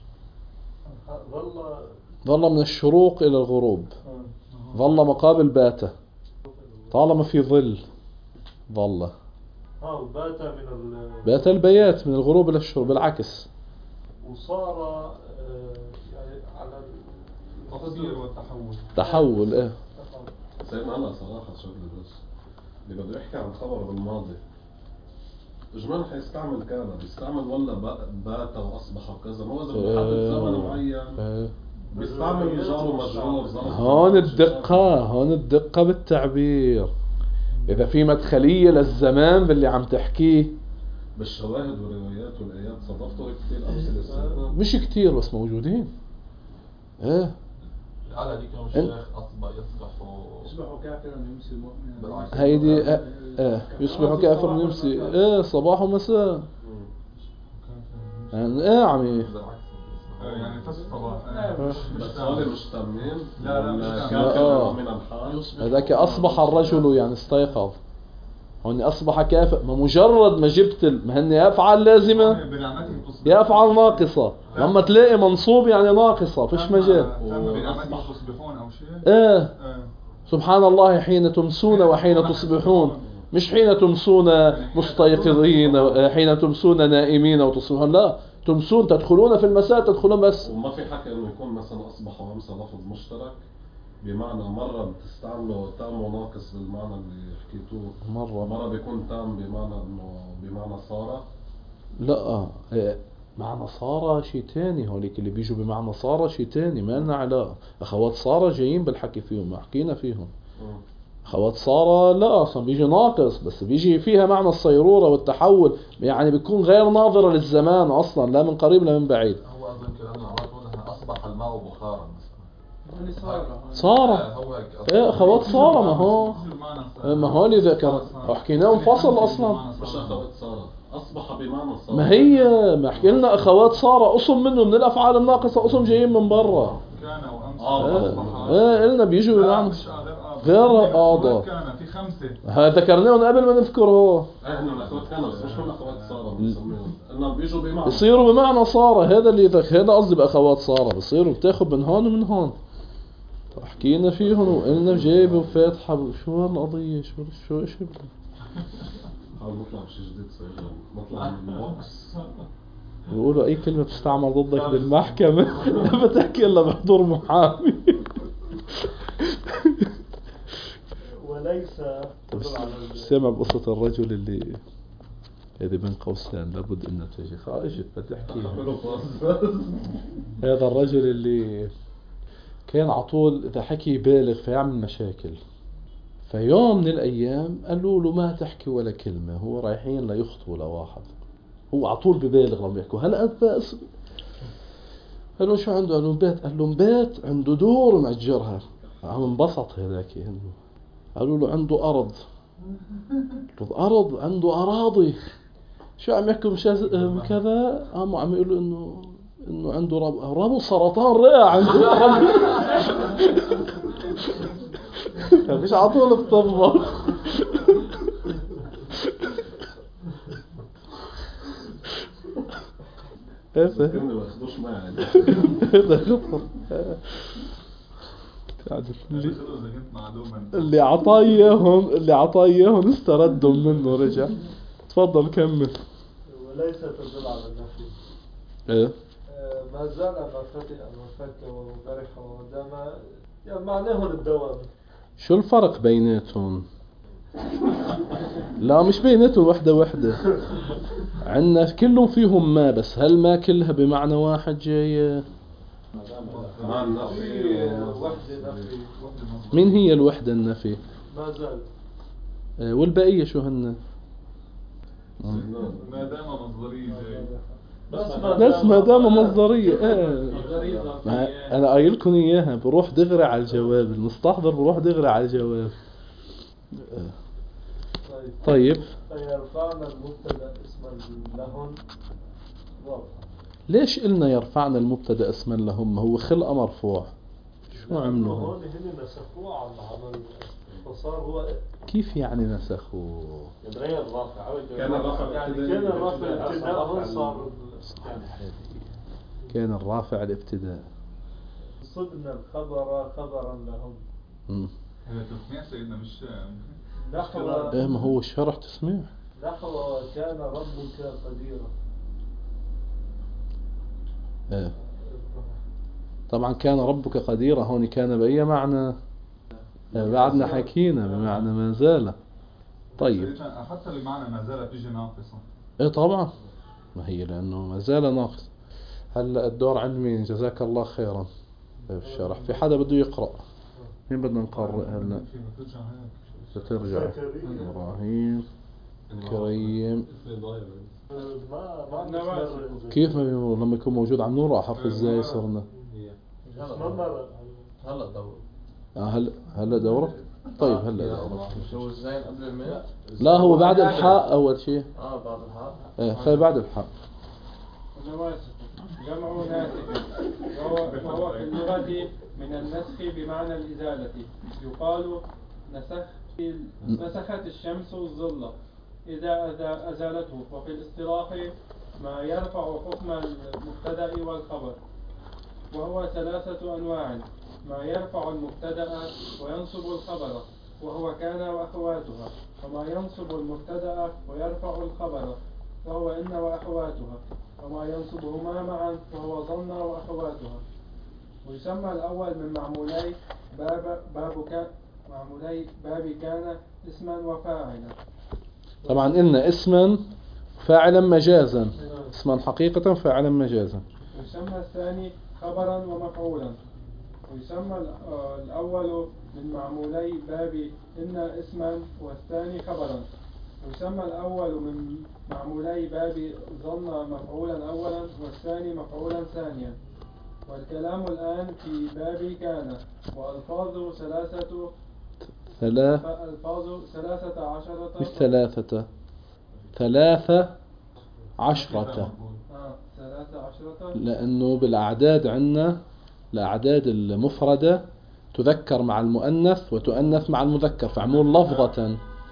ظل ظل من الشروق الى الغروب. ظل مقابل بات، طالما في ظل ظل. اه وبات من ال بات البيات من الغروب الى الشروق، بالعكس. وصار آه، يعني على التفسير والتحول. تحول ايه. سيدنا هلا صراحة شغلة بس اللي بده يحكي عن خبر بالماضي اجمالا حيستعمل كان، بيستعمل ولا بات واصبح وكذا، ما هو اذا بحدد زمن معين اه. بيستعمل جار ومجرور ظرف. هون الدقة، هون الدقة بالتعبير. إذا في مدخلية للزمان باللي عم تحكيه. بالشواهد والروايات والآيات صادفتوا كثير أمثلة سيدنا؟ مش كتير بس موجودين. إيه. قال هذيك يوم الشيخ أصبح يصبح يصبح كافرا يمسي مؤمنا. هيدي اه, آه. يصبح كافرا يمسي ايه صباح ومساء. يعني ايه عمي يعني فس صباح. بس هذا مش تمام. لا لا مش آه. من الحال. هذاك أصبح الرجل يعني استيقظ. هون أصبح كافر، ما مجرد ما جبت ال... ما هن أفعال لازمة يا أفعال ناقصة. لما تلاقي منصوب يعني ناقصة، فيش مجال. تصبحون أو شيء. إيه. سبحان الله حين تمسون وحين تصبحون، مش حين تمسون مستيقظين، حين تمسون نائمين وتصبحون، لا، تمسون تدخلون في المساء تدخلون بس. وما في حكي انه يكون مثلا اصبح وامسى لفظ مشترك، بمعنى مرة بتستعمله تام وناقص بالمعنى اللي حكيتوه، مرة مرة بيكون تام بمعنى انه بمعنى صار. لا إيه. معنى صار شيء تاني، هوليك اللي بيجوا بمعنى صار شيء تاني، ما لنا علاقة. اخوات صار جايين بالحكي فيهم، ما حكينا فيهم. م. اخوات صار لا اصلا بيجي ناقص، بس بيجي فيها معنى الصيرورة والتحول، يعني بيكون غير ناظرة للزمان اصلا، لا من قريب لا من بعيد. هو اظن كلامنا عوض اصبح الماء بخارا مثلا. صار ايه اخوات صار، ما هو ما هو اللي ذكر حكيناه انفصل اصلا. مش اخوات صار، اصبح بمعنى صار. ما هي ما حكي لنا اخوات صار اصل منه من الافعال الناقصة، اصل جايين من برا. كان وامس اه ايه قلنا بيجوا بمعنى غير قاضى. كان في خمسة هذا ذكرناهم قبل ما نذكره. احنا الاخوات كانوا بس مش من اخوات صار بنسميهم، انهم بيجوا بمعنى بيصيروا بمعنى صار. هذا اللي ذك... هذا قصدي باخوات صار، بيصيروا بتاخذ من هون ومن هون. حكينا فيهم وقلنا جايبه وفاتحه، شو هالقضيه، شو شو ايش حاول نطلع بشيء جديد سيدنا، نطلع من البوكس. بيقولوا اي كلمه بتستعمل ضدك بالمحكمه بتحكي الا بحضور محامي. وليس سمع بقصة الرجل اللي هذه بين قوسين لابد ان تجي اجت بدي احكيها. هذا الرجل اللي كان على طول اذا حكي يبالغ فيعمل مشاكل. فيوم من الايام قالوا له ما تحكي ولا كلمه، هو رايحين ليخطبوا لواحد، هو على طول ببالغ لما يحكوا. هلا انت بس قالوا شو عنده؟ قالوا بيت. قال له بيت عنده دور مأجرها. عم انبسط هذاك انه قالوا له عنده أرض. أرض عنده أراضي. شو عم يحكوا مش كذا؟ قاموا عم يقولوا إنه إنه عنده رب ربو سرطان رئة عنده. مش عطول بطبخ. ايه فكرني ما ياخدوش معي. هذا خطر. اللي اللي عطاياهم اللي عطاياهم استردوا منه رجع. تفضل كمل. وليس تدل على النفي. ايه ما زال ما فتئ ما فك وبرح ودام، يعني معناه الدوام. شو الفرق بيناتهم؟ لا مش بيناتهم وحدة وحدة. عندنا كلهم فيهم ما، بس هل ما كلها بمعنى واحد جاية؟ ما النفي وحدة نفي. مين هي الوحدة النفي؟ ما زال. آه والبقية شو هن؟ ما دام مصدرية بس ما دام مصدرية. ايه انا قايل لكم اياها، بروح دغري على الجواب، المستحضر بروح دغري على الجواب. طيب طيب فيرفعن المبتدأ اسما لهن رفع. ليش قلنا يرفعنا المبتدا اسما لهم؟ هو خلق مرفوع، شو عملوا هون؟ هون هن نسخوه عن عمل فصار هو كيف يعني نسخوه؟ يتغير الرافع كان الرافع يعني ابتدائي كان الرافع ابتدائي ابتداء أصبح صار كان الرافع الابتداء. صبنا الخبر خبرا لهم. مم. هي تسميع سيدنا مش نحو ايه ما هو الشرح تسميع. نحو كان ربك قديرا. ايه طبعا كان ربك قديرا، هون كان بأي معنى؟ إيه بعدنا حكينا بمعنى ما زال. طيب سيدنا حتى بمعنى ما زال بيجي ناقصا. ايه طبعا، ما هي لانه ما زال ناقص. هلا الدور عند مين؟ جزاك الله خيرا في الشرح. في حدا بده يقرأ؟ مين بدنا نقرأ هلا؟ سترجع ابراهيم كريم. ما ما نمر كيف ما بيمر لما يكون موجود على النور حرف ازاي صرنا؟ نمر هلا دور آه هلا هلا دورة. طيب هلا دورة. شو الزين قبل الميم؟ لا هو بعد الحاء اول شيء. اه بعد الحاء. ايه خلي بعد الحاء. ونواسخ جمع ناسخ، وهو وهو في اللغة من النسخ بمعنى الإزالة. يقال نسخ نسخت الشمس الظل إذا أزا- أزالته. وفي الاصطلاح ما يرفع حكم المبتدأ والخبر، وهو ثلاثة أنواع: ما يرفع المبتدأ وينصب الخبر وهو كان وأخواتها، وما ينصب المبتدأ ويرفع الخبر وهو إن وأخواتها، وما ينصبهما معا وهو ظن وأخواتها. ويسمى الأول من معمولي باب باب كان معمولي باب كان اسما وفاعلا. طبعا قلنا اسما فاعلا مجازا، اسما حقيقة فاعلا مجازا. ويسمى الثاني خبرا ومفعولا. ويسمى ال- آه الأول من معمولي باب إن اسما والثاني خبرا. ويسمى الأول من معمولي باب ظن مفعولا أولا والثاني مفعولا ثانيا. والكلام الآن في باب كان، وألفاظ ثلاثة ثلاث ألفاظ ثلاثة عشرة مش ثلاثة، ثلاثة عشرة، آه ثلاثة عشرة لأنه بالأعداد عندنا الأعداد المفردة تذكر مع المؤنث وتؤنث مع المذكر، فعمول لفظة.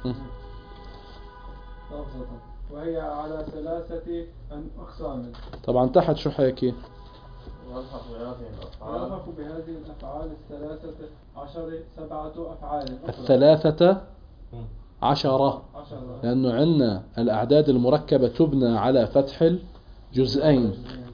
لفظة، وهي على ثلاثة أن- أقسام. طبعا تحت شو حكي؟ ويلحق بهذه الأفعال ويلحق بهذه الأفعال الثلاثة عشر سبعة أفعال أخرى. الثلاثة عشرة، عشرة لأنه عندنا الأعداد المركبة تبنى على فتح الجزئين.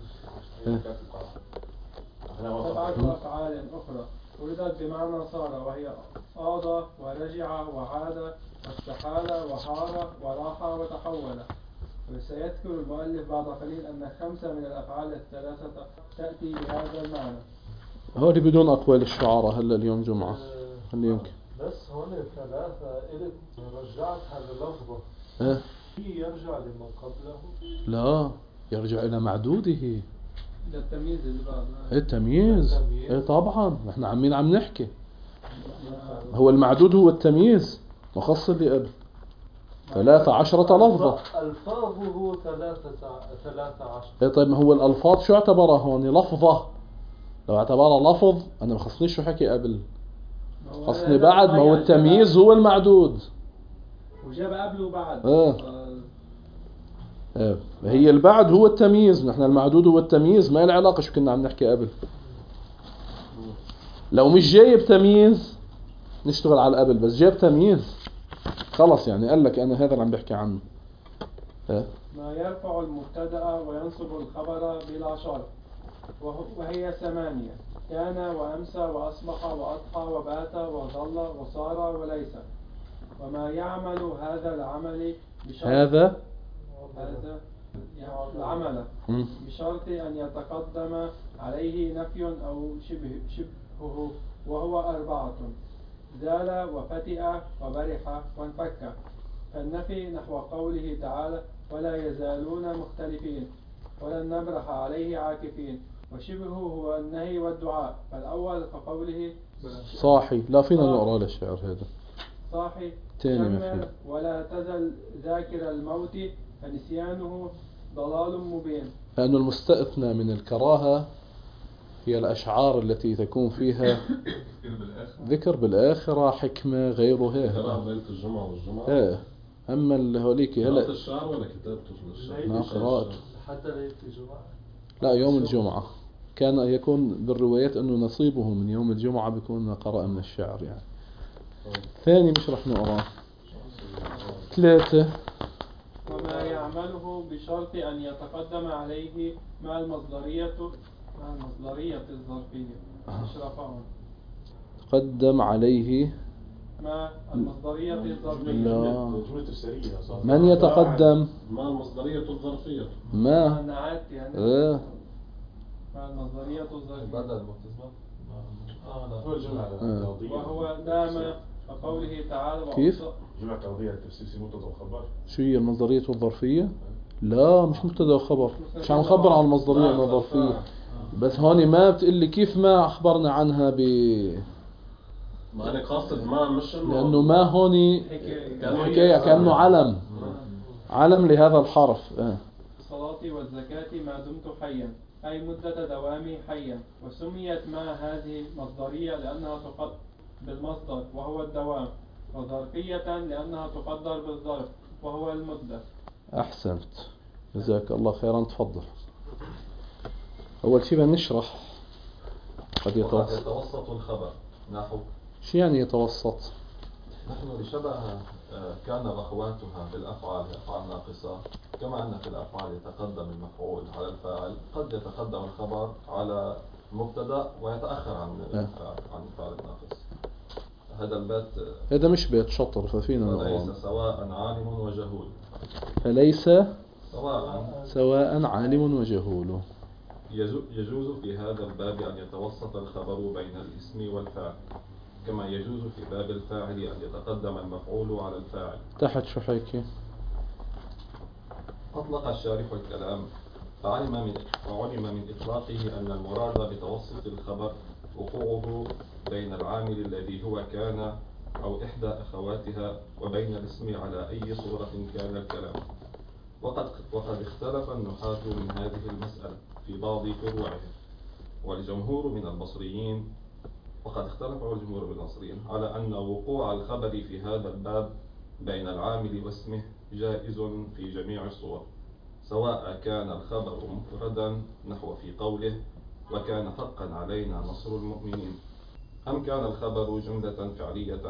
سبعة أفعال أخرى وردت بمعنى صار، وهي آضى ورجع وعاد واستحال وحار وراح وتحول. وسيذكر المؤلف بعد قليل أن خمسة من الأفعال الثلاثة تأتي بهذا المعنى. هولي بدون أقوال الشعراء. هلا اليوم جمعة اللي يمكن بس هون ثلاثة إلك رجعت هذا اللفظة إيه؟ هي يرجع لما قبله. لا يرجع إلى معدوده. للتمييز اللي بعد. إيه التمييز. إيه طبعا نحن عمين عم نحكي هو المعدود هو التمييز مخص اللي قبل. ثلاثة عشرة لفظة. ألفاظه ثلاثة ثلاثة عشر. إيه طيب ما هو الألفاظ شو اعتبرها هون؟ لفظة. لو اعتبرها لفظ أنا ما خصنيش شو حكي قبل، خصني بعد. ما هو التمييز هو المعدود. وجاب قبله بعد. إيه. إيه هي البعد هو التمييز، نحن المعدود هو التمييز، ما له علاقة شو كنا عم نحكي قبل. لو مش جايب تمييز نشتغل على قبل، بس جايب تمييز خلص يعني قال لك أنا هذا اللي عم بحكي عنه. إيه؟ ما يرفع المبتدأ وينصب الخبر بلا شرط، وه- وهي ثمانية: كان وأمسى وأصبح وأضحى وبات وظل وصار وليس. وما يعمل هذا العمل بشرط هذا هذا يعني العمل مم. بشرط أن يتقدم عليه نفي أو شبه شبهه، وهو أربعة: زال وفتئ وبرح وانفك. فالنفي نحو قوله تعالى: ولا يزالون مختلفين ولن نبرح عليه عاكفين. وشبهه هو النهي والدعاء، فالأول كقوله صاحي. لا فينا نقرأ للشعر هذا. صاحي تاني شم مفيد. ولا تزل ذاكر الموت فنسيانه ضلال مبين. لأن المستثنى من الكراهة هي الأشعار التي تكون فيها ذكر بالآخرة حكمة غيرها. قراءة ليلة الجمعة والجمعة. ايه أما الهوليك قراءة هلا الشعر ولا كتابته للشعر؟ نعم قراءته. حتى ليلة الجمعة. لا يوم الجمعة كان يكون بالروايات أنه نصيبه من يوم الجمعة بيكون قراءة من الشعر يعني. ثاني مش رح نقرأ. ثلاثة وما يعمله بشرط أن يتقدم عليه مع المصدرية مع المصدرية الظرفية إشرافهم تقدم عليه مع المصدرية الظرفية. لا. جملة السرية صار. من يتقدم مع المصدرية الظرفية. مع ما النعات يعني إيه. مع المصدرية الظرفية. بدل ملتزمة. اه لا هو الجملة آه. الرياضية. وهو دام وقوله تعالى كيف؟ وأوصى- جملة الرياضية التفسير مبتدا وخبر. شو هي المصدرية والظرفية؟ لا مش مبتدا وخبر، مش عم نخبر عن المصدرية والظرفية. بس هون ما بتقلي كيف ما أخبرنا عنها ب ما أنا قاصد ما مش إنه لأنه ما هون حكاية كأنه علم علم لهذا الحرف. آه. الصلاة والزكاة ما دمت حيا أي مدة دوامي حيا. وسميت مع هذه مصدرية لأنها تقدر بالمصدر وهو الدوام، وظرفية لأنها تقدر بالظرف وهو المدة. أحسنت جزاك الله خيرا. تفضل. أول شيء بنشرح قد وقد يتوسط. يتوسط الخبر نحو شو يعني يتوسط؟ نحن لشبه آه، كان وأخواتها بالأفعال أفعال ناقصة، كما أن في الأفعال يتقدم المفعول على الفاعل، قد يتقدم الخبر على المبتدأ ويتأخر عن الفاعل عن الفاعل الناقص. هذا البيت آه، هذا مش بيت شطر ففينا فليس نقرأ. سواء عالم وجهول. فليس سواء سواء عالم وجهول. يجو- يجوز في هذا الباب أن يتوسط الخبر بين الاسم والفاعل، كما يجوز في باب الفاعل أن يتقدم المفعول على الفاعل. تحت شو حكي؟ أطلق الشارح الكلام فعلم من وعلم من إطلاقه أن المراد بتوسط الخبر وقوعه بين العامل الذي هو كان أو إحدى أخواتها وبين الاسم على أي صورة كان الكلام. وقد وقد اختلف النحاة من هذه المسألة في بعض فروعها، والجمهور من البصريين وقد اختلف الجمهور من البصريين على أن وقوع الخبر في هذا الباب بين العامل واسمه جائز في جميع الصور، سواء كان الخبر مفردا نحو في قوله وكان حقا علينا نصر المؤمنين، أم كان الخبر جملة فعلية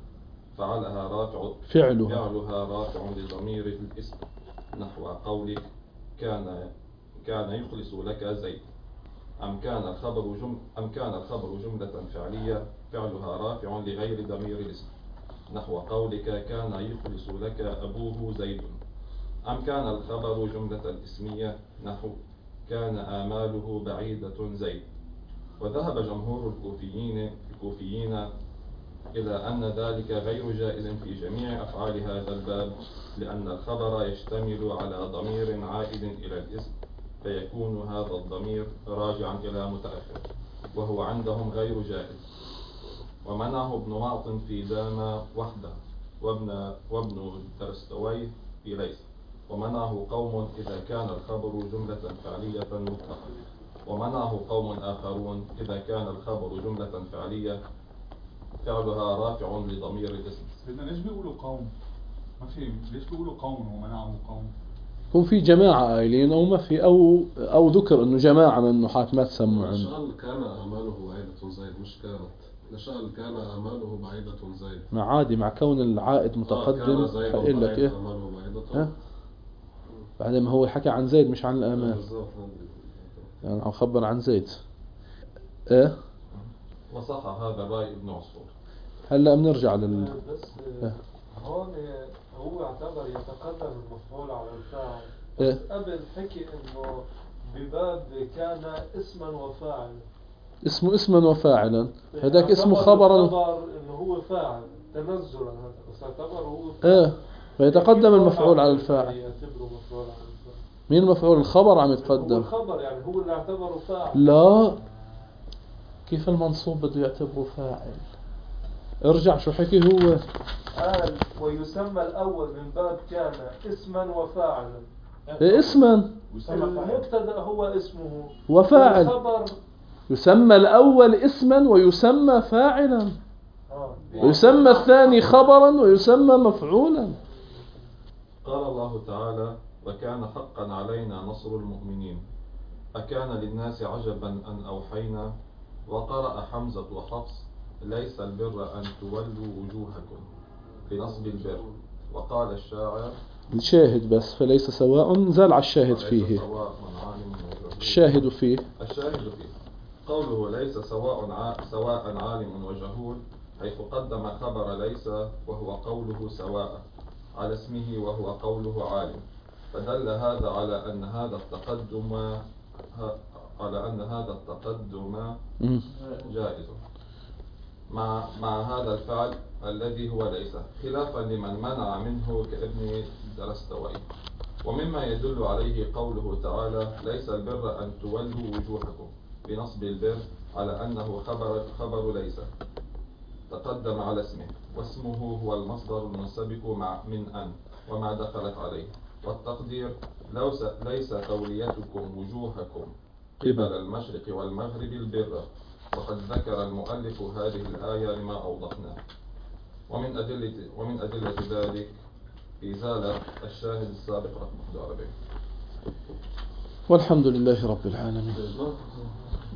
فعلها رافع فعلها فعلها رافع لضمير الاسم نحو قولك كان كان يخلص لك زيد، أم كان الخبر جم أم كان الخبر جملة فعلية فعلها رافع لغير ضمير الاسم نحو قولك كان يخلص لك أبوه زيد، أم كان الخبر جملة اسمية نحو كان آماله بعيدة زيد. وذهب جمهور الكوفيين الكوفيين إلى أن ذلك غير جائز في جميع أفعال هذا الباب، لأن الخبر يشتمل على ضمير عائد إلى الاسم، فيكون هذا الضمير راجعا إلى متأخر، وهو عندهم غير جائز. ومنعه ابن معط في دام وحده، وابن وابن درستويه في ليس، ومنعه قوم إذا كان الخبر جملة فعلية مطلقة، ومنعه قوم آخرون إذا كان الخبر جملة فعلية فعلها رافع لضمير الاسم. بدنا ليش بيقولوا قوم؟ ما في ليش بيقولوا قوم ومنعه قوم؟ يكون في جماعة قايلين أو ما في أو أو ذكر إنه جماعة من النحاة ما تسموا عنه. لشأن كان آماله بعيدة زيد مش كانت، لشأن كان آماله بعيدة زيد. ما عادي مع كون العائد متقدم حقول لك إيه. آماله بعيدة. ها؟ بعدين ما هو حكى عن زيد مش عن الآمال، بالضبط. يعني عم خبر عن زيد. إيه وصح هذا رأي ابن عصفور. هلا بنرجع لل بس إيه. هون هو اعتبر يتقدم المفعول على الفاعل، إيه. بس قبل حكي انه بباب كان اسما وفاعلا، اسمه اسما وفاعلا، هذاك اسمه اعتبر خبرا. الخبر انه هو فاعل تنزلا هذا، بس اعتبر هو فاعل. إيه فيتقدم المفعول على الفاعل. يعتبره مفعول على الفاعل. مين المفعول؟ الخبر عم هو يتقدم. الخبر يعني هو اللي اعتبره فاعل. لا كيف المنصوب بده يعتبره فاعل؟ ارجع شو حكي هو. قال ويسمى الأول من باب كان اسما وفاعلا. اسما المبتدأ هو اسمه وفاعل. والخبر يسمى الأول اسما ويسمى فاعلا، آه. ويسمى الثاني خبرا ويسمى مفعولا. قال الله تعالى: وكان حقا علينا نصر المؤمنين. أكان للناس عجبا أن أوحينا. وقرأ حمزة وحفص: ليس البر أن تولوا وجوهكم بنصب البر. وقال الشاعر: الشاهد بس فليس سواء زال على الشاهد وليس فيه. سواء عالم وجهول. الشاهد فيه الشاهد فيه قوله ليس سواء ع... سواء عالم وجهول، حيث قدم خبر ليس وهو قوله سواء على اسمه وهو قوله عالم، فدل هذا على أن هذا التقدم ه... على أن هذا التقدم جائز مع مع هذا الفعل الذي هو ليس، خلافا لمن منع منه كابن درستوي. ومما يدل عليه قوله تعالى: ليس البر أن تولوا وجوهكم بنصب البر، على أنه خبر خبر ليس تقدم على اسمه، واسمه هو المصدر المنسبك مع من أن وما دخلت عليه. والتقدير: لو ليس توليتكم وجوهكم قبل المشرق والمغرب البر. وقد ذكر المؤلف هذه الآية لما أوضحناه. ومن أدلة ومن أدلة ذلك إزالة الشاهد السابق رقم واحد وأربعين. والحمد لله رب العالمين.